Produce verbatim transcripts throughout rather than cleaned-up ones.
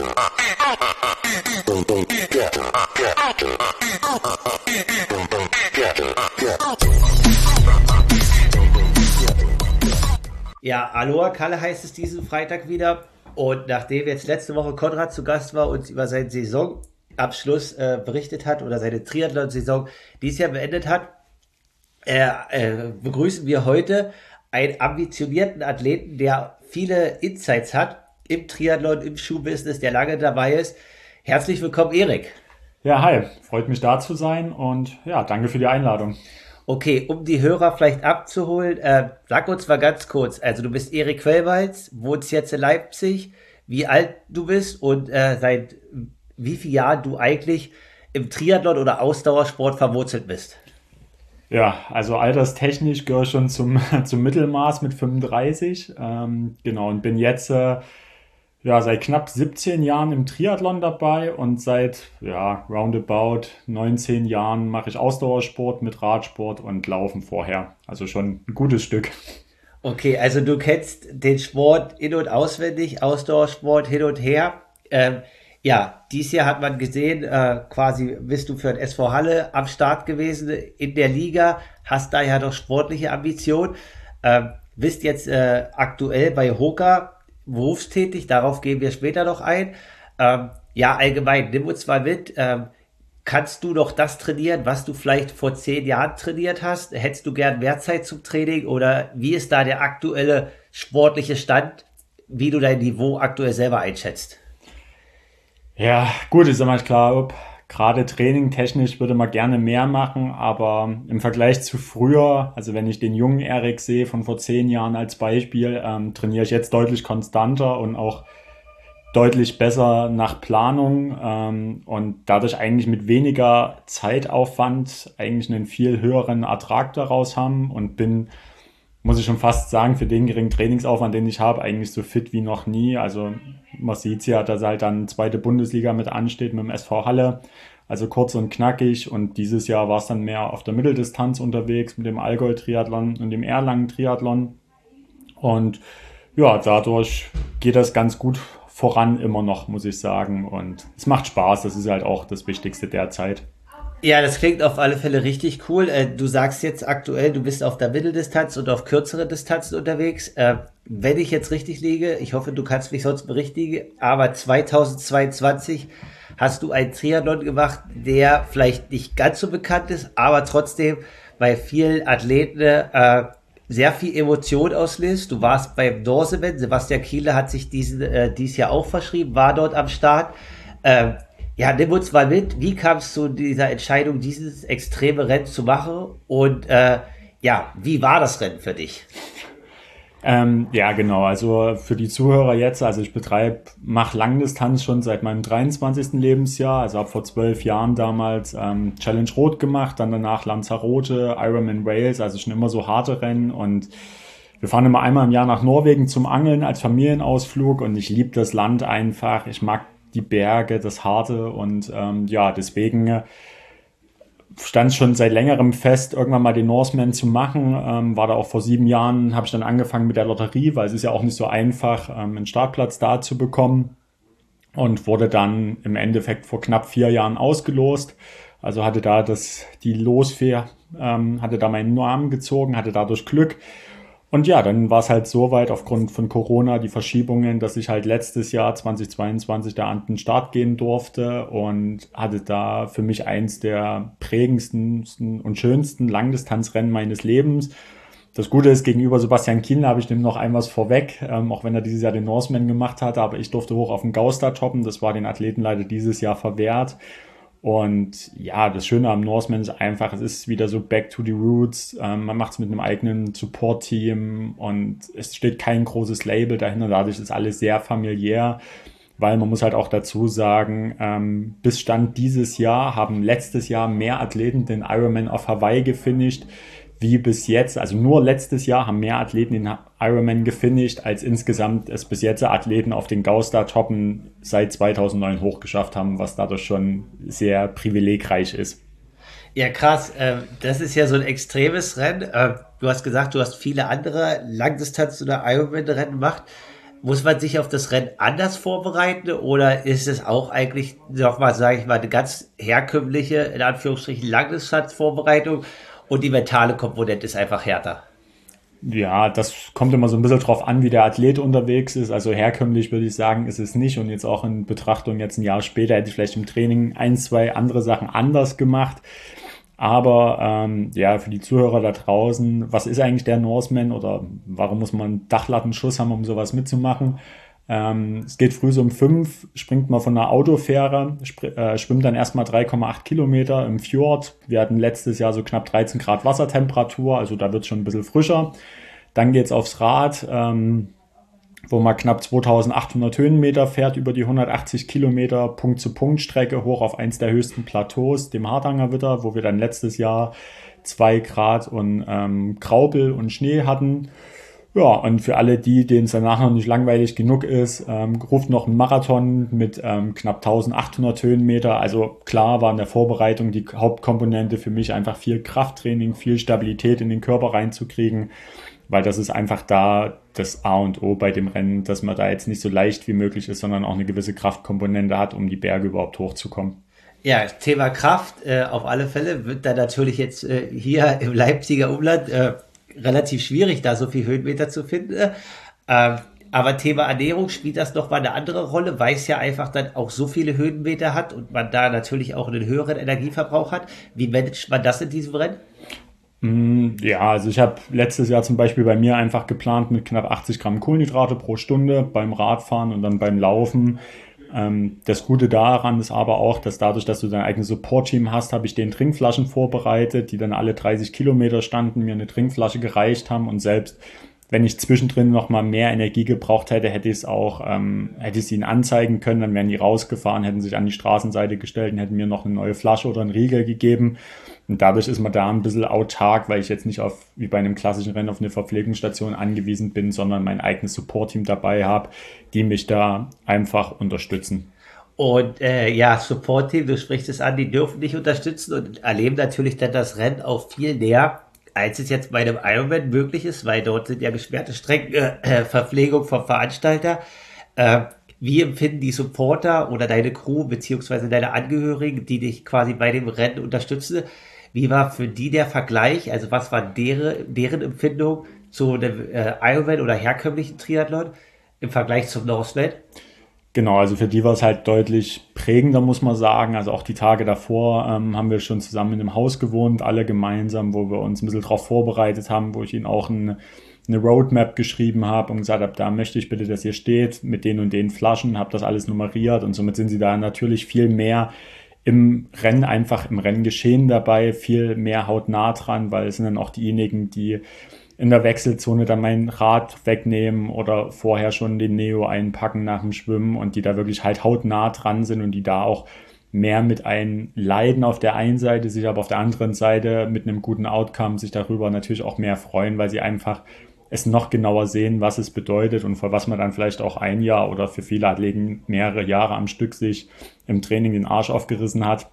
Ja, Aloha Kalle heißt es diesen Freitag wieder. Und nachdem jetzt letzte Woche Konrad zu Gast war und uns über seinen Saisonabschluss äh, berichtet hat oder seine Triathlon-Saison dieses Jahr beendet hat, äh, äh, begrüßen wir heute einen ambitionierten Athleten, der viele Insights hat im Triathlon, im Schuhbusiness, der lange dabei ist. Herzlich willkommen, Erik. Ja, hi. Freut mich da zu sein und ja, danke für die Einladung. Okay, um die Hörer vielleicht abzuholen, äh, sag uns mal ganz kurz, also du bist Erik Quellweiz, wohnst jetzt in Leipzig, wie alt du bist und äh, seit wie vielen Jahren du eigentlich im Triathlon oder Ausdauersport verwurzelt bist. Ja, also alterstechnisch gehöre ich schon zum, zum Mittelmaß mit fünfunddreißig, ähm, genau, und bin jetzt äh, ja, seit knapp siebzehn Jahren im Triathlon dabei und seit ja, roundabout neunzehn Jahren mache ich Ausdauersport mit Radsport und Laufen vorher. Also schon ein gutes Stück. Okay, also du kennst den Sport in- und auswendig, Ausdauersport hin und her. Ähm, ja, dieses Jahr hat man gesehen, äh, quasi bist du für den S V Halle am Start gewesen in der Liga, hast da ja noch sportliche Ambitionen, ähm, bist jetzt äh, aktuell bei Hoka berufstätig, darauf gehen wir später noch ein. Ähm, ja, allgemein, nimm uns mal mit. Ähm, kannst du noch das trainieren, was du vielleicht vor zehn Jahren trainiert hast? Hättest du gern mehr Zeit zum Training oder wie ist da der aktuelle sportliche Stand, wie du dein Niveau aktuell selber einschätzt? Ja, gut, ist immer klar, gerade trainingtechnisch würde man gerne mehr machen, aber im Vergleich zu früher, also wenn ich den jungen Erik sehe von vor zehn Jahren als Beispiel, ähm, trainiere ich jetzt deutlich konstanter und auch deutlich besser nach Planung ähm, und dadurch eigentlich mit weniger Zeitaufwand eigentlich einen viel höheren Ertrag daraus haben und bin, muss ich schon fast sagen, für den geringen Trainingsaufwand, den ich habe, eigentlich so fit wie noch nie. Also man sieht ja, dass halt dann zweite Bundesliga mit ansteht mit dem S V Halle. Also kurz und knackig. Und dieses Jahr war es dann mehr auf der Mitteldistanz unterwegs mit dem Allgäu-Triathlon und dem Erlangen-Triathlon. Und ja, dadurch geht das ganz gut voran immer noch, muss ich sagen. Und es macht Spaß. Das ist halt auch das Wichtigste derzeit. Ja, das klingt auf alle Fälle richtig cool. Äh, Du sagst jetzt aktuell, du bist auf der Mitteldistanz und auf kürzere Distanzen unterwegs. Äh, Wenn ich jetzt richtig liege, ich hoffe, du kannst mich sonst berichtigen, aber zweitausendzweiundzwanzig hast du einen Triathlon gemacht, der vielleicht nicht ganz so bekannt ist, aber trotzdem bei vielen Athleten äh, sehr viel Emotion auslöst. Du warst beim Norseman, Sebastian Kienle hat sich diesen äh, dieses Jahr auch verschrieben, war dort am Start. Ähm, Ja, nimm uns mal mit. Wie kam es zu dieser Entscheidung, dieses extreme Rennen zu machen? Und äh, ja, wie war das Rennen für dich? Ähm, ja, genau. Also für die Zuhörer jetzt, also ich betreibe, mache Langdistanz schon seit meinem dreiundzwanzigsten Lebensjahr. Also habe vor zwölf Jahren damals ähm, Challenge Rot gemacht, dann danach Lanzarote, Ironman Wales, also schon immer so harte Rennen. Und wir fahren immer einmal im Jahr nach Norwegen zum Angeln als Familienausflug und ich liebe das Land einfach. Ich mag die Berge, das Harte und ähm, ja, deswegen stand schon seit längerem fest, irgendwann mal den Norseman zu machen. Ähm, war da auch vor sieben Jahren, habe ich dann angefangen mit der Lotterie, weil es ist ja auch nicht so einfach, ähm, einen Startplatz da zu bekommen und wurde dann im Endeffekt vor knapp vier Jahren ausgelost. Also hatte da das, die Losfee, ähm, hatte da meinen Namen gezogen, hatte dadurch Glück. Und ja, dann war es halt so weit aufgrund von Corona, die Verschiebungen, dass ich halt letztes Jahr zweitausendzweiundzwanzig da an den Start gehen durfte und hatte da für mich eins der prägendsten und schönsten Langdistanzrennen meines Lebens. Das Gute ist, gegenüber Sebastian Kienle habe ich dem noch ein was vorweg, ähm, auch wenn er dieses Jahr den Norseman gemacht hat, aber ich durfte hoch auf den Gauster toppen. Das war den Athleten leider dieses Jahr verwehrt. Und ja, das Schöne am Norseman ist einfach, es ist wieder so back to the roots. Ähm, man macht es mit einem eigenen Support-Team und es steht kein großes Label dahinter. Dadurch ist alles sehr familiär, weil man muss halt auch dazu sagen, ähm, bis Stand dieses Jahr haben letztes Jahr mehr Athleten den Ironman auf Hawaii gefinisht, wie bis jetzt. Also nur letztes Jahr haben mehr Athleten den Ironman gefinisht, als insgesamt es bis jetzt Athleten auf den Gauster-Toppen seit zweitausendneun hochgeschafft haben, was dadurch schon sehr privilegreich ist. Ja, krass. Ähm, das ist ja so ein extremes Rennen. Ähm, du hast gesagt, du hast viele andere Langdistanz- oder Ironman-Rennen gemacht. Muss man sich auf das Rennen anders vorbereiten oder ist es auch eigentlich nochmal, sage ich mal, eine ganz herkömmliche, in Anführungsstrichen, Langdistanzvorbereitung und die mentale Komponente ist einfach härter? Ja, das kommt immer so ein bisschen drauf an, wie der Athlet unterwegs ist. Also herkömmlich würde ich sagen, ist es nicht. Und jetzt auch in Betrachtung jetzt ein Jahr später hätte ich vielleicht im Training ein, zwei andere Sachen anders gemacht. Aber ähm, ja, für die Zuhörer da draußen, was ist eigentlich der Norseman oder warum muss man einen Dachlattenschuss haben, um sowas mitzumachen? Ähm, es geht früh so um fünf, springt man von einer Autofähre, spr- äh, schwimmt dann erstmal drei Komma acht Kilometer im Fjord. Wir hatten letztes Jahr so knapp dreizehn Grad Wassertemperatur, also da wird es schon ein bisschen frischer. Dann geht's aufs Rad, ähm, wo man knapp zweitausendachthundert Höhenmeter fährt über die hundertachtzig Kilometer Punkt-zu-Punkt-Strecke hoch auf eins der höchsten Plateaus, dem Hardangerwitter, wo wir dann letztes Jahr zwei Grad und ähm, Graupel und Schnee hatten. Ja, und für alle die, denen es danach noch nicht langweilig genug ist, ähm, ruft noch ein Marathon mit ähm, knapp eintausendachthundert Höhenmeter. Also klar war in der Vorbereitung die Hauptkomponente für mich einfach viel Krafttraining, viel Stabilität in den Körper reinzukriegen, weil das ist einfach da das A und O bei dem Rennen, dass man da jetzt nicht so leicht wie möglich ist, sondern auch eine gewisse Kraftkomponente hat, um die Berge überhaupt hochzukommen. Ja, Thema Kraft, äh, auf alle Fälle wird da natürlich jetzt äh, hier im Leipziger Umland äh, relativ schwierig, da so viel Höhenmeter zu finden. Äh, aber Thema Ernährung spielt das nochmal eine andere Rolle, weil es ja einfach dann auch so viele Höhenmeter hat und man da natürlich auch einen höheren Energieverbrauch hat. Wie managt man das in diesem Rennen? Mm, Ja, also ich habe letztes Jahr zum Beispiel bei mir einfach geplant mit knapp achtzig Gramm Kohlenhydrate pro Stunde beim Radfahren und dann beim Laufen. Ähm, das Gute daran ist aber auch, dass dadurch, dass du dein eigenes Support-Team hast, habe ich den Trinkflaschen vorbereitet, die dann alle dreißig Kilometer standen, mir eine Trinkflasche gereicht haben und selbst wenn ich zwischendrin noch mal mehr Energie gebraucht hätte, hätte ich es auch, ähm, hätte ich es ihnen anzeigen können, dann wären die rausgefahren, hätten sich an die Straßenseite gestellt und hätten mir noch eine neue Flasche oder einen Riegel gegeben. Und dadurch ist man da ein bisschen autark, weil ich jetzt nicht auf, wie bei einem klassischen Rennen auf eine Verpflegungsstation angewiesen bin, sondern mein eigenes Support-Team dabei habe, die mich da einfach unterstützen. Und äh, ja, Support-Team, du sprichst es an, die dürfen dich unterstützen und erleben natürlich dann das Rennen auch viel näher, als es jetzt bei einem Ironman möglich ist, weil dort sind ja gesperrte Strecken, äh, Verpflegung vom Veranstalter. Äh, wie empfinden die Supporter oder deine Crew beziehungsweise deine Angehörigen, die dich quasi bei dem Rennen unterstützen? Wie war für die der Vergleich? Also was war deren, deren Empfindung zu einem äh, Ironman oder herkömmlichen Triathlon im Vergleich zum Norseman? Genau, also für die war es halt deutlich prägender, muss man sagen. Also auch die Tage davor ähm, haben wir schon zusammen in einem Haus gewohnt, alle gemeinsam, wo wir uns ein bisschen darauf vorbereitet haben, wo ich ihnen auch ein, eine Roadmap geschrieben habe und gesagt habe, da möchte ich bitte, dass ihr steht mit den und den Flaschen, habe das alles nummeriert und somit sind sie da natürlich viel mehr im Rennen, einfach im Renngeschehen dabei, viel mehr hautnah dran, weil es sind dann auch diejenigen, die in der Wechselzone dann mein Rad wegnehmen oder vorher schon den Neo einpacken nach dem Schwimmen und die da wirklich halt hautnah dran sind und die da auch mehr mit einem leiden auf der einen Seite, sich aber auf der anderen Seite mit einem guten Outcome sich darüber natürlich auch mehr freuen, weil sie einfach es noch genauer sehen, was es bedeutet und vor was man dann vielleicht auch ein Jahr oder für viele Athleten mehrere Jahre am Stück sich im Training den Arsch aufgerissen hat,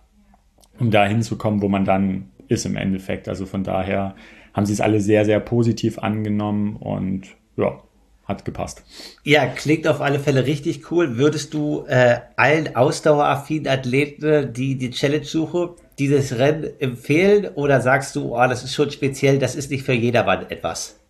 um da hinzukommen, wo man dann ist im Endeffekt. Also von daher haben sie es alle sehr, sehr positiv angenommen und ja, hat gepasst. Ja, klingt auf alle Fälle richtig cool. Würdest du äh, allen ausdaueraffinen Athleten, die die Challenge suchen, dieses Rennen empfehlen oder sagst du, oh, das ist schon speziell, das ist nicht für jedermann etwas?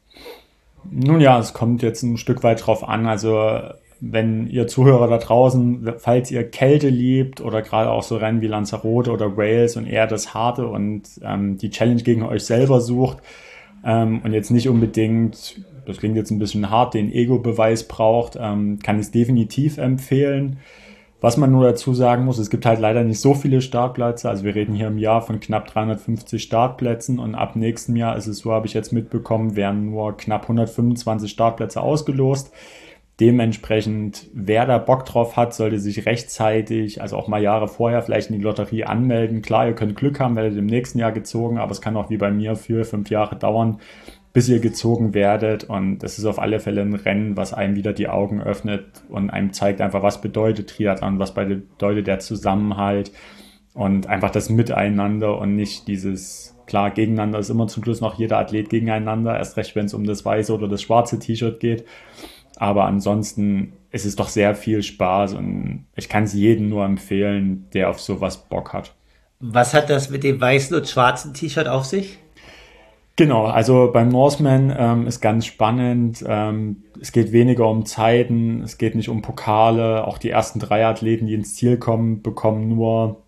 Nun ja, es kommt jetzt ein Stück weit drauf an. Also wenn ihr Zuhörer da draußen, falls ihr Kälte liebt oder gerade auch so Rennen wie Lanzarote oder Wales und eher das Harte und ähm, die Challenge gegen euch selber sucht ähm, und jetzt nicht unbedingt, das klingt jetzt ein bisschen hart, den Ego-Beweis braucht, ähm, kann ich es definitiv empfehlen. Was man nur dazu sagen muss, es gibt halt leider nicht so viele Startplätze. Also wir reden hier im Jahr von knapp dreihundertfünfzig Startplätzen und ab nächstem Jahr ist es so, habe ich jetzt mitbekommen, werden nur knapp hundertfünfundzwanzig Startplätze ausgelost. Dementsprechend, wer da Bock drauf hat, sollte sich rechtzeitig, also auch mal Jahre vorher, vielleicht in die Lotterie anmelden. Klar, ihr könnt Glück haben, werdet im nächsten Jahr gezogen, aber es kann auch wie bei mir vier, fünf Jahre dauern, bis ihr gezogen werdet. Und das ist auf alle Fälle ein Rennen, was einem wieder die Augen öffnet und einem zeigt einfach, was bedeutet Triathlon, was bedeutet der Zusammenhalt und einfach das Miteinander und nicht dieses, klar, gegeneinander ist immer zum Schluss noch jeder Athlet gegeneinander, erst recht, wenn es um das weiße oder das schwarze T-Shirt geht. Aber ansonsten ist es doch sehr viel Spaß und ich kann es jedem nur empfehlen, der auf sowas Bock hat. Was hat das mit dem weißen und schwarzen T-Shirt auf sich? Genau, also beim Norseman ähm, ist ganz spannend. Ähm, es geht weniger um Zeiten, es geht nicht um Pokale. Auch die ersten drei Athleten, die ins Ziel kommen, bekommen nur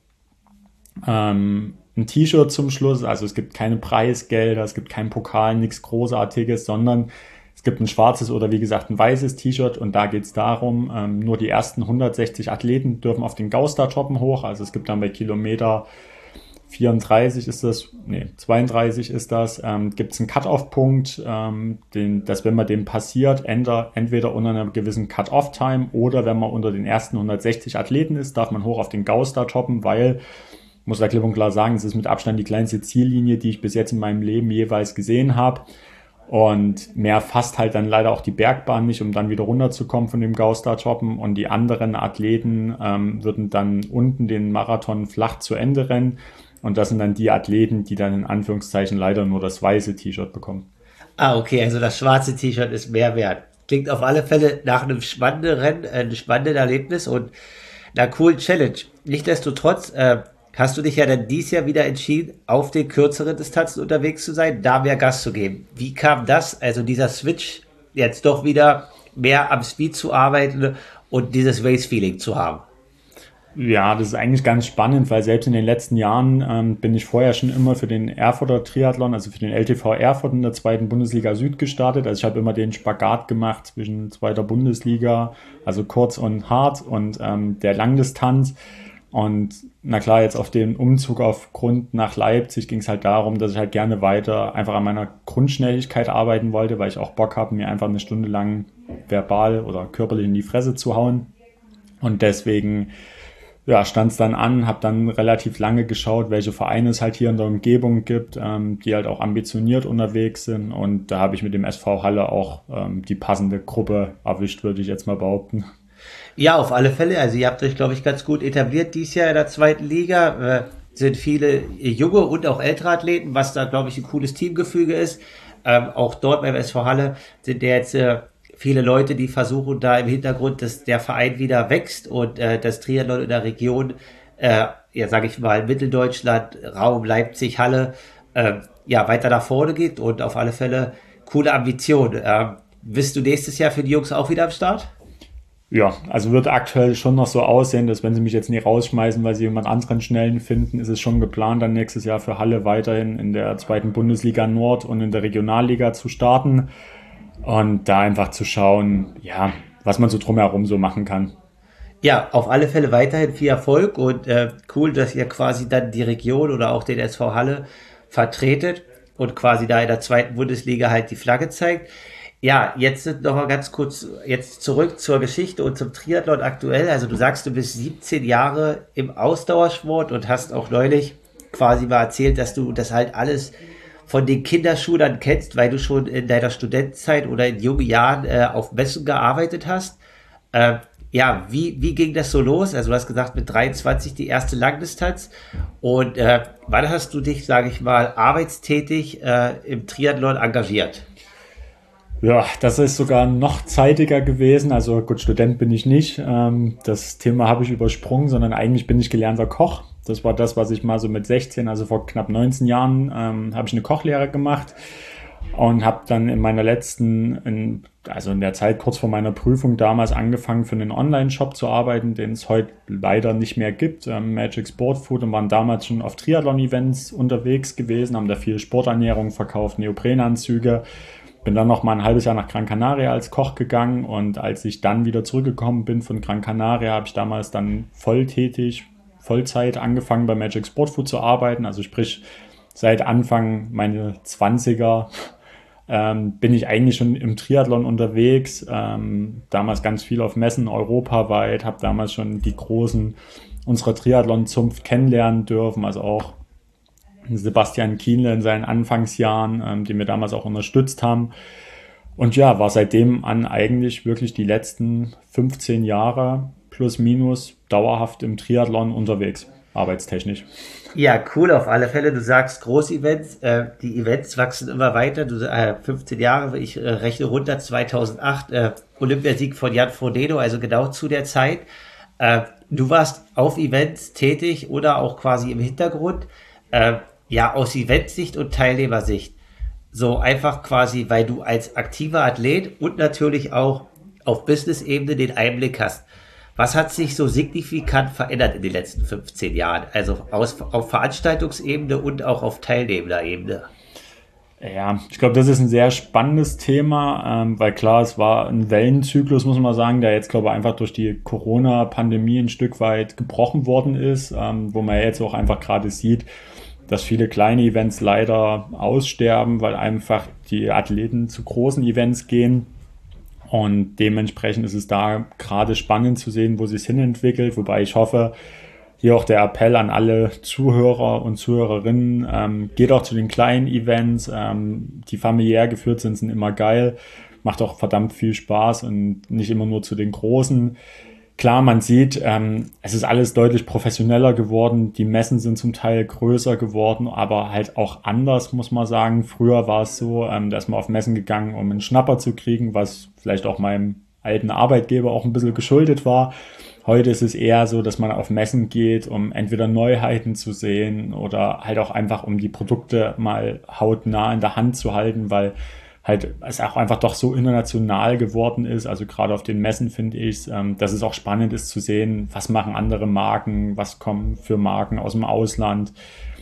ähm, ein T-Shirt zum Schluss. Also es gibt keine Preisgelder, es gibt keinen Pokal, nichts Großartiges, sondern es gibt ein schwarzes oder wie gesagt ein weißes T-Shirt und da geht es darum, ähm, nur die ersten hundertsechzig Athleten dürfen auf den Gauster-Toppen hoch. Also es gibt dann bei Kilometer vierunddreißig ist das, nee, zweiunddreißig ist das, ähm, gibt es einen Cut-Off-Punkt, ähm, den, dass wenn man den passiert, enter, entweder unter einer gewissen Cut-Off-Time oder wenn man unter den ersten hundertsechzig Athleten ist, darf man hoch auf den Gauster toppen, weil, muss da klipp und klar sagen, es ist mit Abstand die kleinste Ziellinie, die ich bis jetzt in meinem Leben jeweils gesehen habe. Und mehr fasst halt dann leider auch die Bergbahn nicht, um dann wieder runterzukommen von dem Gauster-Toppen. Und die anderen Athleten ähm, würden dann unten den Marathon flach zu Ende rennen. Und das sind dann die Athleten, die dann in Anführungszeichen leider nur das weiße T-Shirt bekommen. Ah, okay, also das schwarze T-Shirt ist mehr wert. Klingt auf alle Fälle nach einem spannenden Rennen, äh, einem spannenden Erlebnis und einer coolen Challenge. Nichtsdestotrotz äh, hast du dich ja dann dieses Jahr wieder entschieden, auf den kürzeren Distanzen unterwegs zu sein, da mehr Gas zu geben. Wie kam das, also dieser Switch, jetzt doch wieder mehr am Speed zu arbeiten und dieses Race-Feeling zu haben? Ja, das ist eigentlich ganz spannend, weil selbst in den letzten Jahren ähm, bin ich vorher schon immer für den Erfurter Triathlon, also für den L T V Erfurt in der zweiten Bundesliga Süd gestartet. Also ich habe immer den Spagat gemacht zwischen zweiter Bundesliga, also kurz und hart und ähm, der Langdistanz. Und na klar, jetzt auf den Umzug aufgrund nach Leipzig ging es halt darum, dass ich halt gerne weiter einfach an meiner Grundschnelligkeit arbeiten wollte, weil ich auch Bock habe, mir einfach eine Stunde lang verbal oder körperlich in die Fresse zu hauen. Und deswegen ja, stand es dann an, habe dann relativ lange geschaut, welche Vereine es halt hier in der Umgebung gibt, ähm, die halt auch ambitioniert unterwegs sind. Und da habe ich mit dem S V Halle auch ähm, die passende Gruppe erwischt, würde ich jetzt mal behaupten. Ja, auf alle Fälle. Also ihr habt euch, glaube ich, ganz gut etabliert dieses Jahr in der zweiten Liga. Äh, sind viele junge und auch ältere Athleten, was da, glaube ich, ein cooles Teamgefüge ist. Ähm, auch dort beim S V Halle sind ja jetzt äh, viele Leute, die versuchen da im Hintergrund, dass der Verein wieder wächst und äh, das Triathlon in der Region, äh, ja, sage ich mal, Mitteldeutschland, Raum Leipzig, Halle, äh, ja, weiter nach vorne geht und auf alle Fälle coole Ambition. Äh, bist du nächstes Jahr für die Jungs auch wieder am Start? Ja, also wird aktuell schon noch so aussehen, dass wenn sie mich jetzt nicht rausschmeißen, weil sie jemand anderen Schnellen finden, ist es schon geplant, dann nächstes Jahr für Halle weiterhin in der zweiten Bundesliga Nord und in der Regionalliga zu starten und da einfach zu schauen, ja, was man so drumherum so machen kann. Ja, auf alle Fälle weiterhin viel Erfolg und äh, cool, dass ihr quasi dann die Region oder auch den S V Halle vertretet und quasi da in der zweiten Bundesliga halt die Flagge zeigt. Ja, jetzt noch mal ganz kurz jetzt zurück zur Geschichte und zum Triathlon aktuell. Also du sagst, du bist siebzehn Jahre im Ausdauersport und hast auch neulich quasi mal erzählt, dass du das halt alles von den Kinderschuhen an kennst, weil du schon in deiner Studentenzeit oder in jungen Jahren äh, auf Messen gearbeitet hast. Äh, ja, wie, wie ging das so los? Also du hast gesagt, mit dreiundzwanzig die erste Langdistanz. Und äh, wann hast du dich, sage ich mal, arbeitstätig äh, im Triathlon engagiert? Ja, das ist sogar noch zeitiger gewesen. Also gut, Student bin ich nicht. Ähm, das Thema habe ich übersprungen, sondern eigentlich bin ich gelernter Koch. Das war das, was ich mal so mit sechzehn, also vor knapp neunzehn Jahren, ähm, habe ich eine Kochlehre gemacht und habe dann in meiner letzten, in, also in der Zeit kurz vor meiner Prüfung damals angefangen, für einen Online-Shop zu arbeiten, den es heute leider nicht mehr gibt, ähm, Magic Sport Food, und waren damals schon auf Triathlon-Events unterwegs gewesen, haben da viel Sporternährung verkauft, Neoprenanzüge. Bin dann noch mal ein halbes Jahr nach Gran Canaria als Koch gegangen und als ich dann wieder zurückgekommen bin von Gran Canaria, habe ich damals dann volltätig, Vollzeit angefangen bei Magic Sport Food zu arbeiten. Also sprich, seit Anfang meine Zwanziger ähm, bin ich eigentlich schon im Triathlon unterwegs. Ähm, damals ganz viel auf Messen europaweit, habe damals schon die Großen unserer Triathlon-Zunft kennenlernen dürfen, also auch Sebastian Kienle in seinen Anfangsjahren, ähm, die mir damals auch unterstützt haben. Und ja, war seitdem an eigentlich wirklich die letzten fünfzehn Jahre plus minus dauerhaft im Triathlon unterwegs. arbeitstechnisch. Ja, cool auf alle Fälle. Du sagst Groß-Events, äh, die Events wachsen immer weiter. Du, äh, fünfzehn Jahre, ich äh, rechne runter, zweitausendacht, äh, Olympiasieg von Jan Frodeno, also genau zu der Zeit. Äh, du warst auf Events tätig oder auch quasi im Hintergrund. Äh, ja, aus Eventsicht und Teilnehmersicht. So einfach quasi, weil du als aktiver Athlet und natürlich auch auf Business-Ebene den Einblick hast. Was hat sich so signifikant verändert in den letzten fünfzehn Jahren? Also aus, auf Veranstaltungsebene und auch auf Teilnehmerebene. Ja, ich glaube, das ist ein sehr spannendes Thema, ähm, weil klar, es war ein Wellenzyklus, muss man sagen, der jetzt, glaube ich, einfach durch die Corona-Pandemie ein Stück weit gebrochen worden ist, ähm, wo man jetzt auch einfach gerade sieht, dass viele kleine Events leider aussterben, weil einfach die Athleten zu großen Events gehen. Und dementsprechend ist es da gerade spannend zu sehen, wo sich hin entwickelt, wobei ich hoffe, hier auch der Appell an alle Zuhörer und Zuhörerinnen, ähm, geht auch zu den kleinen Events, ähm, die familiär geführt sind, sind immer geil, macht auch verdammt viel Spaß und nicht immer nur zu den großen. Klar, man sieht, ähm, es ist alles deutlich professioneller geworden, die Messen sind zum Teil größer geworden, aber halt auch anders, muss man sagen. Früher war es so, ähm, da ist man auf Messen gegangen, um einen Schnapper zu kriegen, was vielleicht auch meinem alten Arbeitgeber auch ein bisschen geschuldet war. Heute ist es eher so, dass man auf Messen geht, um entweder Neuheiten zu sehen oder halt auch einfach, um die Produkte mal hautnah in der Hand zu halten, weil halt es auch einfach doch so international geworden ist. Also gerade auf den Messen finde ich, ähm, dass es auch spannend ist zu sehen, was machen andere Marken, was kommen für Marken aus dem Ausland,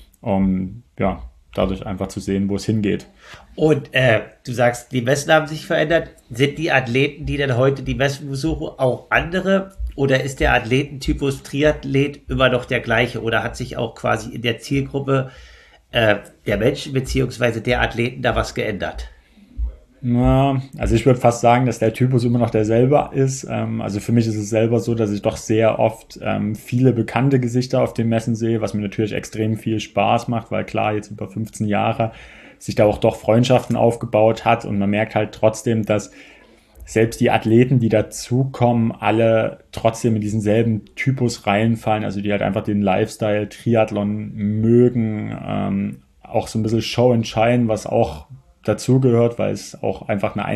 um ja dadurch einfach zu sehen, wo es hingeht. Und äh, du sagst, die Messen haben sich verändert. Sind die Athleten, die dann heute die Messen besuchen, auch andere? Oder ist der Athletentypus Triathlet immer noch der gleiche? Oder hat sich auch quasi in der Zielgruppe äh, der Menschen beziehungsweise der Athleten da was geändert? Ja, also ich würde fast sagen, dass der Typus immer noch derselbe ist. Ähm, also für mich ist es selber so, dass ich doch sehr oft ähm, viele bekannte Gesichter auf den Messen sehe, was mir natürlich extrem viel Spaß macht, weil klar, jetzt über fünfzehn Jahre sich da auch doch Freundschaften aufgebaut hat und man merkt halt trotzdem, dass selbst die Athleten, die dazukommen, alle trotzdem in diesen selben Typus reinfallen, also die halt einfach den Lifestyle Triathlon mögen, ähm, auch so ein bisschen Show and Shine, was auch dazugehört, weil es auch einfach eine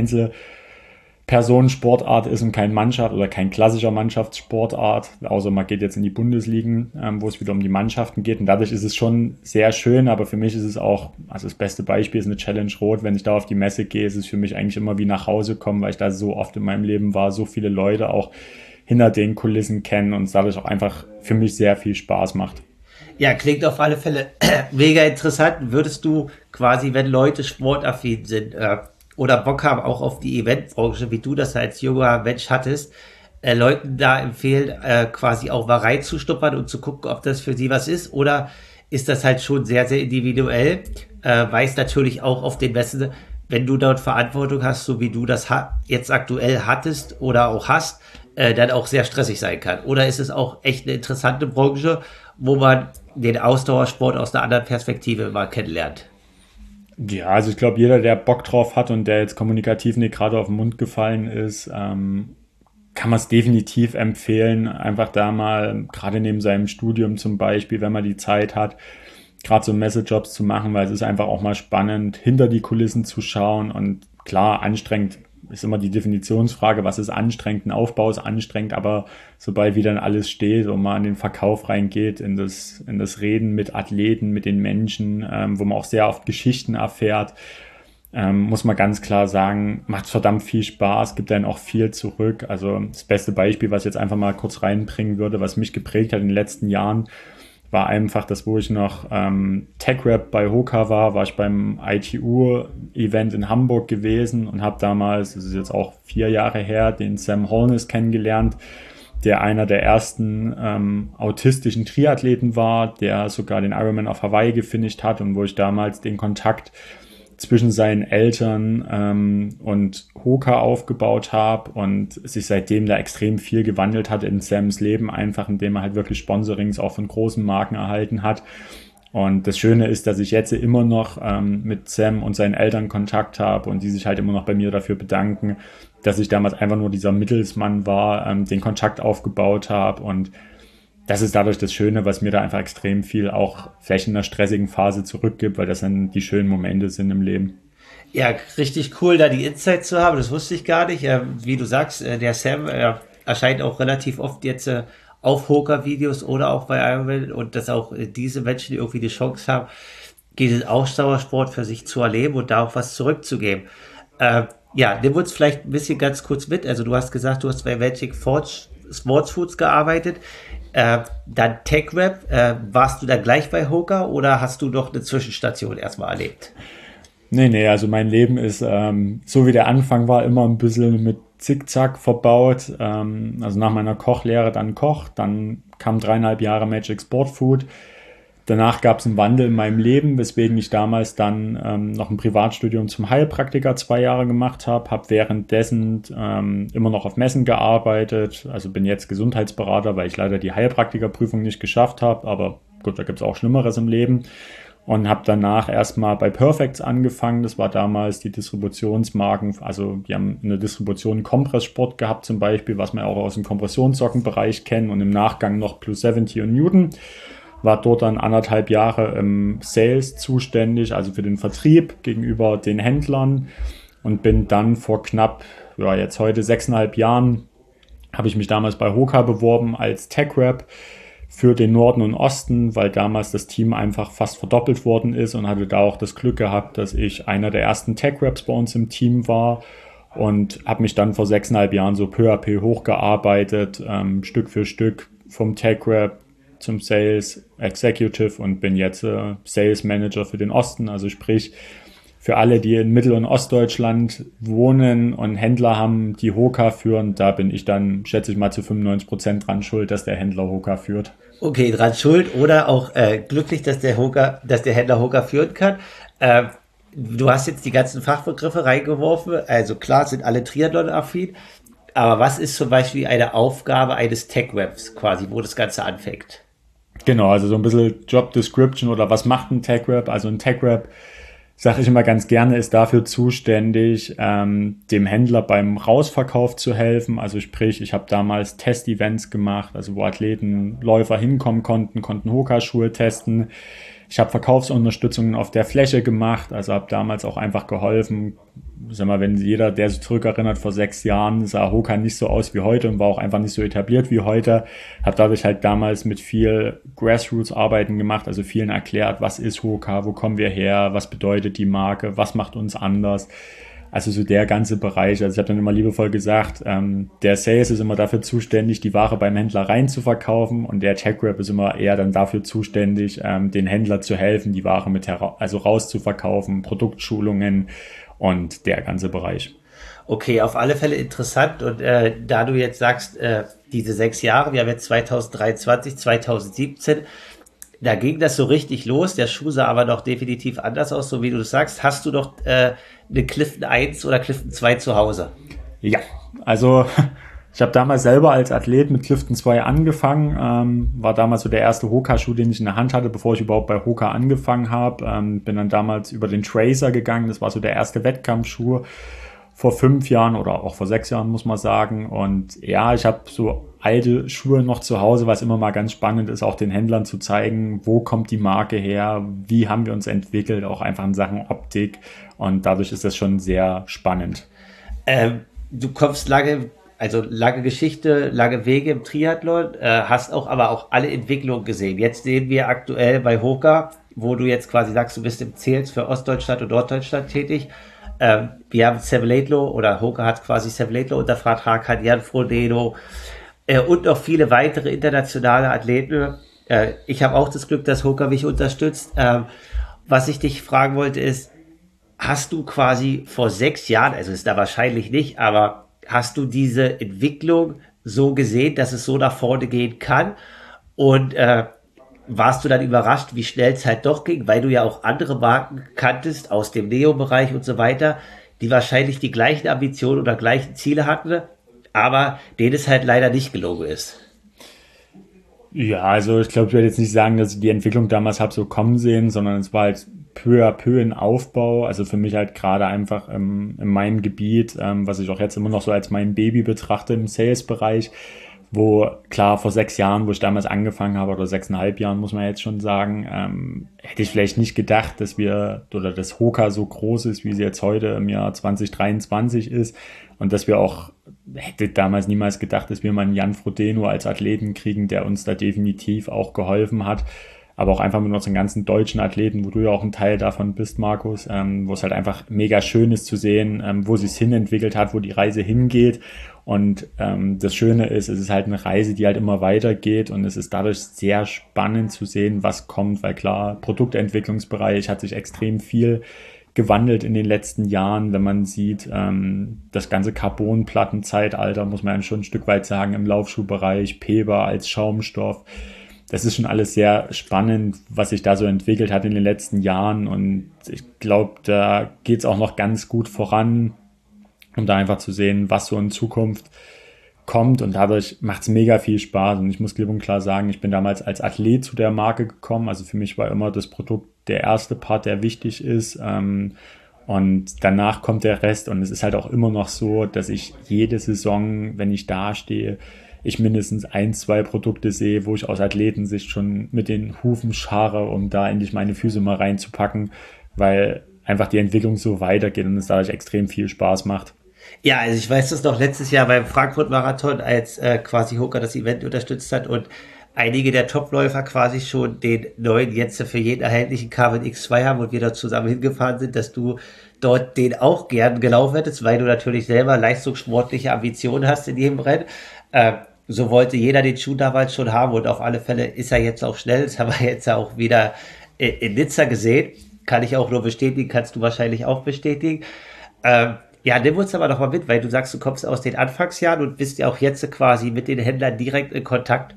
Einzelpersonensportart ist und kein Mannschaft oder kein klassischer Mannschaftssportart, außer man geht jetzt in die Bundesligen, ähm, wo es wieder um die Mannschaften geht und dadurch ist es schon sehr schön, aber für mich ist es auch, also das beste Beispiel ist eine Challenge Rot, wenn ich da auf die Messe gehe, ist es für mich eigentlich immer wie nach Hause kommen, weil ich da so oft in meinem Leben war, so viele Leute auch hinter den Kulissen kennen und es dadurch auch einfach für mich sehr viel Spaß macht. Ja, klingt auf alle Fälle mega interessant. Würdest du quasi, wenn Leute sportaffin sind äh, oder Bock haben, auch auf die Eventbranche, wie du das als junger Mensch hattest, äh, Leuten da empfehlen, äh, quasi auch mal reinzustuppern und zu gucken, ob das für sie was ist? Oder ist das halt schon sehr, sehr individuell? Äh, weiß natürlich auch auf den Messen, wenn du dort Verantwortung hast, so wie du das ha- jetzt aktuell hattest oder auch hast, äh, dann auch sehr stressig sein kann. Oder ist es auch echt eine interessante Branche, wo man den Ausdauersport aus einer anderen Perspektive mal kennenlernt? Ja, also ich glaube, jeder, der Bock drauf hat und der jetzt kommunikativ nicht gerade auf den Mund gefallen ist, ähm, kann man es definitiv empfehlen, einfach da mal, gerade neben seinem Studium zum Beispiel, wenn man die Zeit hat, gerade so Messejobs zu machen, weil es ist einfach auch mal spannend, hinter die Kulissen zu schauen und klar, anstrengend ist immer die Definitionsfrage, was ist anstrengend, ein Aufbau ist anstrengend, aber sobald wieder alles steht und man in den Verkauf reingeht, in das, in das Reden mit Athleten, mit den Menschen, ähm, wo man auch sehr oft Geschichten erfährt, ähm, muss man ganz klar sagen, macht verdammt viel Spaß, gibt dann auch viel zurück. Also das beste Beispiel, was ich jetzt einfach mal kurz reinbringen würde, was mich geprägt hat in den letzten Jahren, war einfach das, wo ich noch ähm, Tech-Rap bei Hoka war, war ich beim I T U-Event in Hamburg gewesen und habe damals, das ist jetzt auch vier Jahre her, den Sam Holness kennengelernt, der einer der ersten ähm, autistischen Triathleten war, der sogar den Ironman auf Hawaii gefinisht hat und wo ich damals den Kontakt zwischen seinen Eltern ähm, und Hoka aufgebaut habe und sich seitdem da extrem viel gewandelt hat in Sams Leben, einfach indem er halt wirklich Sponsorings auch von großen Marken erhalten hat. Und das Schöne ist, dass ich jetzt immer noch ähm, mit Sam und seinen Eltern Kontakt habe und die sich halt immer noch bei mir dafür bedanken, dass ich damals einfach nur dieser Mittelsmann war, ähm, den Kontakt aufgebaut habe und das ist dadurch das Schöne, was mir da einfach extrem viel auch vielleicht in einer stressigen Phase zurückgibt, weil das dann die schönen Momente sind im Leben. Ja, richtig cool, da die Insights zu haben. Das wusste ich gar nicht. Äh, wie du sagst, äh, der Sam äh, erscheint auch relativ oft jetzt äh, auf Hoka-Videos oder auch bei Ironman und dass auch äh, diese Menschen irgendwie die Chance haben, diesen Ausdauersport für sich zu erleben und da auch was zurückzugeben. Äh, ja, nimm uns vielleicht ein bisschen ganz kurz mit. Also du hast gesagt, du hast bei Magic Forge Sports Foods gearbeitet. Äh, dann TechRap. Äh, warst du dann gleich bei Hoka oder hast du noch eine Zwischenstation erstmal erlebt? Nee, nee, also mein Leben ist, ähm, so wie der Anfang war, immer ein bisschen mit Zickzack verbaut. Ähm, also nach meiner Kochlehre dann Koch, dann kam dreieinhalb Jahre Magic Sport Food. Danach gab es einen Wandel in meinem Leben, weswegen ich damals dann ähm, noch ein Privatstudium zum Heilpraktiker zwei Jahre gemacht habe, habe währenddessen ähm, immer noch auf Messen gearbeitet, also bin jetzt Gesundheitsberater, weil ich leider die Heilpraktikerprüfung nicht geschafft habe, aber gut, da gibt es auch Schlimmeres im Leben. Und habe danach erstmal bei Perfects angefangen. Das war damals die Distributionsmarken, also die haben in der Distribution Kompresssport gehabt zum Beispiel, was man auch aus dem Kompressionssockenbereich kennt, und im Nachgang noch Plus siebzig und Newton. War dort dann anderthalb Jahre im Sales zuständig, also für den Vertrieb gegenüber den Händlern, und bin dann vor knapp, ja jetzt heute sechseinhalb Jahren, habe ich mich damals bei Hoka beworben als Tech-Rep für den Norden und Osten, weil damals das Team einfach fast verdoppelt worden ist, und hatte da auch das Glück gehabt, dass ich einer der ersten Tech-Reps bei uns im Team war, und habe mich dann vor sechseinhalb Jahren so peu à peu hochgearbeitet, ähm, Stück für Stück vom Tech-Rep zum Sales Executive, und bin jetzt äh, Sales Manager für den Osten, also sprich für alle, die in Mittel- und Ostdeutschland wohnen und Händler haben, die Hoka führen. Da bin ich dann, schätze ich mal, zu fünfundneunzig Prozent dran schuld, dass der Händler Hoka führt. Okay, dran schuld oder auch äh, glücklich, dass der Hoka, dass der Händler Hoka führen kann. Äh, du hast jetzt die ganzen Fachbegriffe reingeworfen. Also klar sind alle Triathlon-affin. Aber was ist zum Beispiel eine Aufgabe eines Tech-Webs quasi, wo das Ganze anfängt? Genau, also so ein bisschen Job Description oder was macht ein Tech-Rep? Also ein Tech-Rep, sage ich immer ganz gerne, ist dafür zuständig, ähm, dem Händler beim Rausverkauf zu helfen. Also sprich, ich habe damals Test-Events gemacht, also wo Athleten, Läufer hinkommen konnten, konnten Hoka-Schuhe testen. Ich habe Verkaufsunterstützungen auf der Fläche gemacht, also habe damals auch einfach geholfen. Sag mal, wenn jeder, der sich zurückerinnert, vor sechs Jahren sah Hoka nicht so aus wie heute und war auch einfach nicht so etabliert wie heute. Habe dadurch halt damals mit viel Grassroots-Arbeiten gemacht, also vielen erklärt, was ist Hoka, wo kommen wir her, was bedeutet die Marke, was macht uns anders. Also so der ganze Bereich. Also ich habe dann immer liebevoll gesagt, ähm, der Sales ist immer dafür zuständig, die Ware beim Händler rein zu verkaufen, und der Tech-Rep ist immer eher dann dafür zuständig, ähm, den Händler zu helfen, die Ware mit hera- also rauszuverkaufen, Produktschulungen und der ganze Bereich. Okay, auf alle Fälle interessant. Und äh, da du jetzt sagst, äh, diese sechs Jahre, wir haben jetzt zwanzig dreiundzwanzig, zwanzig siebzehn, da ging das so richtig los. Der Schuh sah aber noch definitiv anders aus, so wie du das sagst. Hast du doch äh, eine Clifton eins oder Clifton zwei zu Hause? Ja, also ich habe damals selber als Athlet mit Clifton zwei angefangen, ähm, war damals so der erste Hoka-Schuh, den ich in der Hand hatte, bevor ich überhaupt bei Hoka angefangen habe. Ähm, bin dann damals über den Tracer gegangen, das war so der erste Wettkampfschuh vor fünf Jahren oder auch vor sechs Jahren, muss man sagen. Und ja, ich habe so alte Schuhe noch zu Hause, was immer mal ganz spannend ist, auch den Händlern zu zeigen, wo kommt die Marke her, wie haben wir uns entwickelt, auch einfach in Sachen Optik. Und dadurch ist das schon sehr spannend. Ähm, du kommst lange, also lange Geschichte, lange Wege im Triathlon, äh, hast auch aber auch alle Entwicklungen gesehen. Jetzt sehen wir aktuell bei Hoka, wo du jetzt quasi sagst, du bist im Sales für Ostdeutschland und Norddeutschland tätig. Ähm, wir haben Seven Laidlaw oder Hoka hat quasi Seven Laidlaw unter Vertrag, hat Jan Frodeno äh, und noch viele weitere internationale Athleten. Äh, ich habe auch das Glück, dass Hoka mich unterstützt. Ähm, was ich dich fragen wollte ist, hast du quasi vor sechs Jahren, also ist da wahrscheinlich nicht, aber hast du diese Entwicklung so gesehen, dass es so nach vorne gehen kann? Und äh, warst du dann überrascht, wie schnell es halt doch ging, weil du ja auch andere Marken kanntest aus dem Neo-Bereich und so weiter, die wahrscheinlich die gleichen Ambitionen oder gleichen Ziele hatten, aber denen es halt leider nicht gelungen ist. Ja, also ich glaube, ich werde jetzt nicht sagen, dass ich die Entwicklung damals habe so kommen sehen, sondern es war halt peu à peu in Aufbau. Also für mich halt gerade einfach ähm, in meinem Gebiet, ähm, was ich auch jetzt immer noch so als mein Baby betrachte im Sales-Bereich, wo klar vor sechs Jahren, wo ich damals angefangen habe, oder sechseinhalb Jahren, muss man jetzt schon sagen, ähm, hätte ich vielleicht nicht gedacht, dass wir, oder dass Hoka so groß ist, wie sie jetzt heute im Jahr zwanzig dreiundzwanzig ist, und dass wir auch, hätte damals niemals gedacht, dass wir mal einen Jan Frodeno als Athleten kriegen, der uns da definitiv auch geholfen hat, aber auch einfach mit unseren ganzen deutschen Athleten, wo du ja auch ein Teil davon bist, Markus, ähm, wo es halt einfach mega schön ist zu sehen, ähm, wo sie es hinentwickelt hat, wo die Reise hingeht. Und ähm, das Schöne ist, es ist halt eine Reise, die halt immer weitergeht, und es ist dadurch sehr spannend zu sehen, was kommt, weil klar, Produktentwicklungsbereich hat sich extrem viel gewandelt in den letzten Jahren, wenn man sieht, ähm, das ganze Carbonplattenzeitalter, muss man ja schon ein Stück weit sagen, im Laufschuhbereich, Peber als Schaumstoff. Das ist schon alles sehr spannend, was sich da so entwickelt hat in den letzten Jahren, und ich glaube, da geht es auch noch ganz gut voran, um da einfach zu sehen, was so in Zukunft kommt, und dadurch macht es mega viel Spaß. Und ich muss klipp und klar sagen, ich bin damals als Athlet zu der Marke gekommen, also für mich war immer das Produkt der erste Part, der wichtig ist, ähm, und danach kommt der Rest, und es ist halt auch immer noch so, dass ich jede Saison, wenn ich da stehe, ich mindestens ein, zwei Produkte sehe, wo ich aus Athletensicht schon mit den Hufen scharre, um da endlich meine Füße mal reinzupacken, weil einfach die Entwicklung so weitergeht und es dadurch extrem viel Spaß macht. Ja, also ich weiß das noch letztes Jahr beim Frankfurt-Marathon, als äh, quasi Hoka das Event unterstützt hat und einige der Topläufer quasi schon den neuen, jetzt für jeden erhältlichen Carbon X zwei haben und wir dort zusammen hingefahren sind, dass du dort den auch gern gelaufen hättest, weil du natürlich selber leistungssportliche Ambitionen hast in jedem Rennen. Äh, so wollte jeder den Schuh damals schon haben, und auf alle Fälle ist er jetzt auch schnell. Das haben wir jetzt auch wieder in, in Nizza gesehen. Kann ich auch nur bestätigen, kannst du wahrscheinlich auch bestätigen. Ähm, ja, nimm uns aber noch mal mit, weil du sagst, du kommst aus den Anfangsjahren und bist ja auch jetzt quasi mit den Händlern direkt in Kontakt.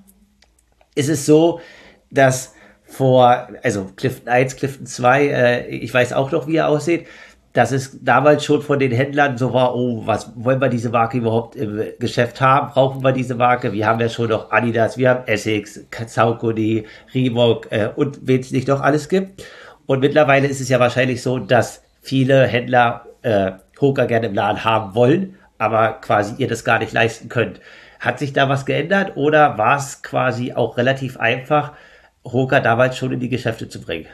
Ist es so, dass vor, also Clifton eins, Clifton zwei, äh, ich weiß auch noch, wie er aussieht, dass es damals schon von den Händlern so war, oh, was wollen wir diese Marke überhaupt im Geschäft haben? Brauchen wir diese Marke? Wir haben ja schon noch Adidas, wir haben Essex, Saucony, Reebok äh, und wen es nicht noch alles gibt. Und mittlerweile ist es ja wahrscheinlich so, dass viele Händler äh, Hoka gerne im Laden haben wollen, aber quasi ihr das gar nicht leisten könnt. Hat sich da was geändert, oder war es quasi auch relativ einfach, Hoka damals schon in die Geschäfte zu bringen?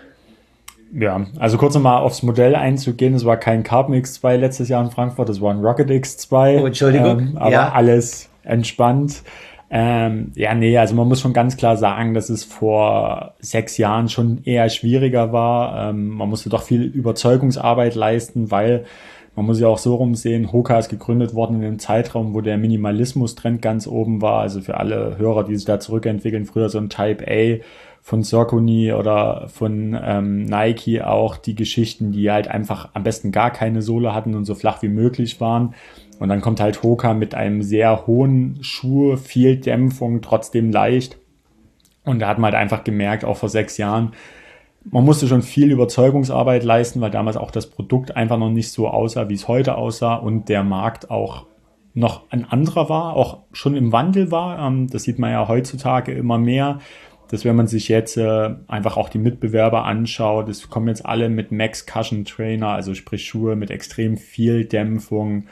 Ja, also kurz nochmal aufs Modell einzugehen, es war kein Carbon X zwei letztes Jahr in Frankfurt, das war ein Rocket X zwei. Oh, Entschuldigung. Ähm, aber ja. Alles entspannt. Ähm, ja, nee, also man muss schon ganz klar sagen, dass es vor sechs Jahren schon eher schwieriger war. Ähm, man musste doch viel Überzeugungsarbeit leisten, weil man muss ja auch so rumsehen, Hoka ist gegründet worden in einem Zeitraum, wo der Minimalismus-Trend ganz oben war. Also für alle Hörer, die sich da zurückentwickeln, früher so ein Type A von Saucony oder von ähm, Nike, auch die Geschichten, die halt einfach am besten gar keine Sohle hatten und so flach wie möglich waren. Und dann kommt halt Hoka mit einem sehr hohen Schuh, viel Dämpfung, trotzdem leicht. Und da hat man halt einfach gemerkt, auch vor sechs Jahren, man musste schon viel Überzeugungsarbeit leisten, weil damals auch das Produkt einfach noch nicht so aussah, wie es heute aussah, und der Markt auch noch ein anderer war, auch schon im Wandel war. Das sieht man ja heutzutage immer mehr, dass wenn man sich jetzt einfach auch die Mitbewerber anschaut, es kommen jetzt alle mit Max Cushion Trainer, also sprich Schuhe mit extrem viel Dämpfung,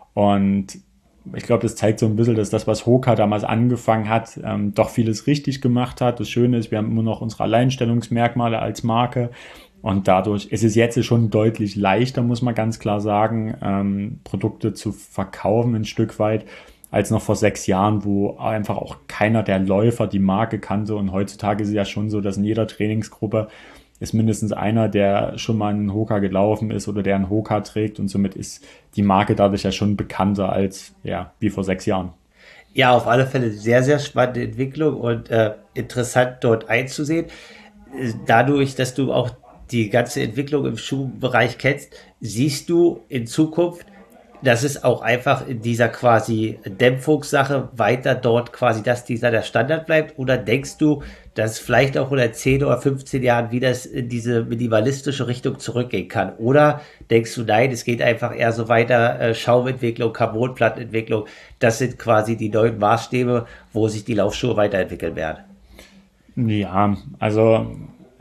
und ich glaube, das zeigt so ein bisschen, dass das, was Hoka damals angefangen hat, ähm, doch vieles richtig gemacht hat. Das Schöne ist, wir haben immer noch unsere Alleinstellungsmerkmale als Marke, und dadurch ist es jetzt schon deutlich leichter, muss man ganz klar sagen, ähm, Produkte zu verkaufen ein Stück weit, als noch vor sechs Jahren, wo einfach auch keiner der Läufer die Marke kannte. Und heutzutage ist es ja schon so, dass in jeder Trainingsgruppe ist mindestens einer, der schon mal einen Hoka gelaufen ist oder der einen Hoka trägt, und somit ist die Marke dadurch ja schon bekannter als ja wie vor sechs Jahren. Ja, auf alle Fälle sehr, sehr spannende Entwicklung und äh, interessant dort einzusehen. Dadurch, dass du auch die ganze Entwicklung im Schuhbereich kennst, siehst du in Zukunft, dass es auch einfach in dieser quasi Dämpfungssache weiter dort quasi, dass dieser der Standard bleibt? Oder denkst du, dass vielleicht auch in zehn oder fünfzehn Jahren wieder in diese minimalistische Richtung zurückgehen kann? Oder denkst du, nein, es geht einfach eher so weiter, äh, Schaumentwicklung, Carbonplattenentwicklung, das sind quasi die neuen Maßstäbe, wo sich die Laufschuhe weiterentwickeln werden? Ja, also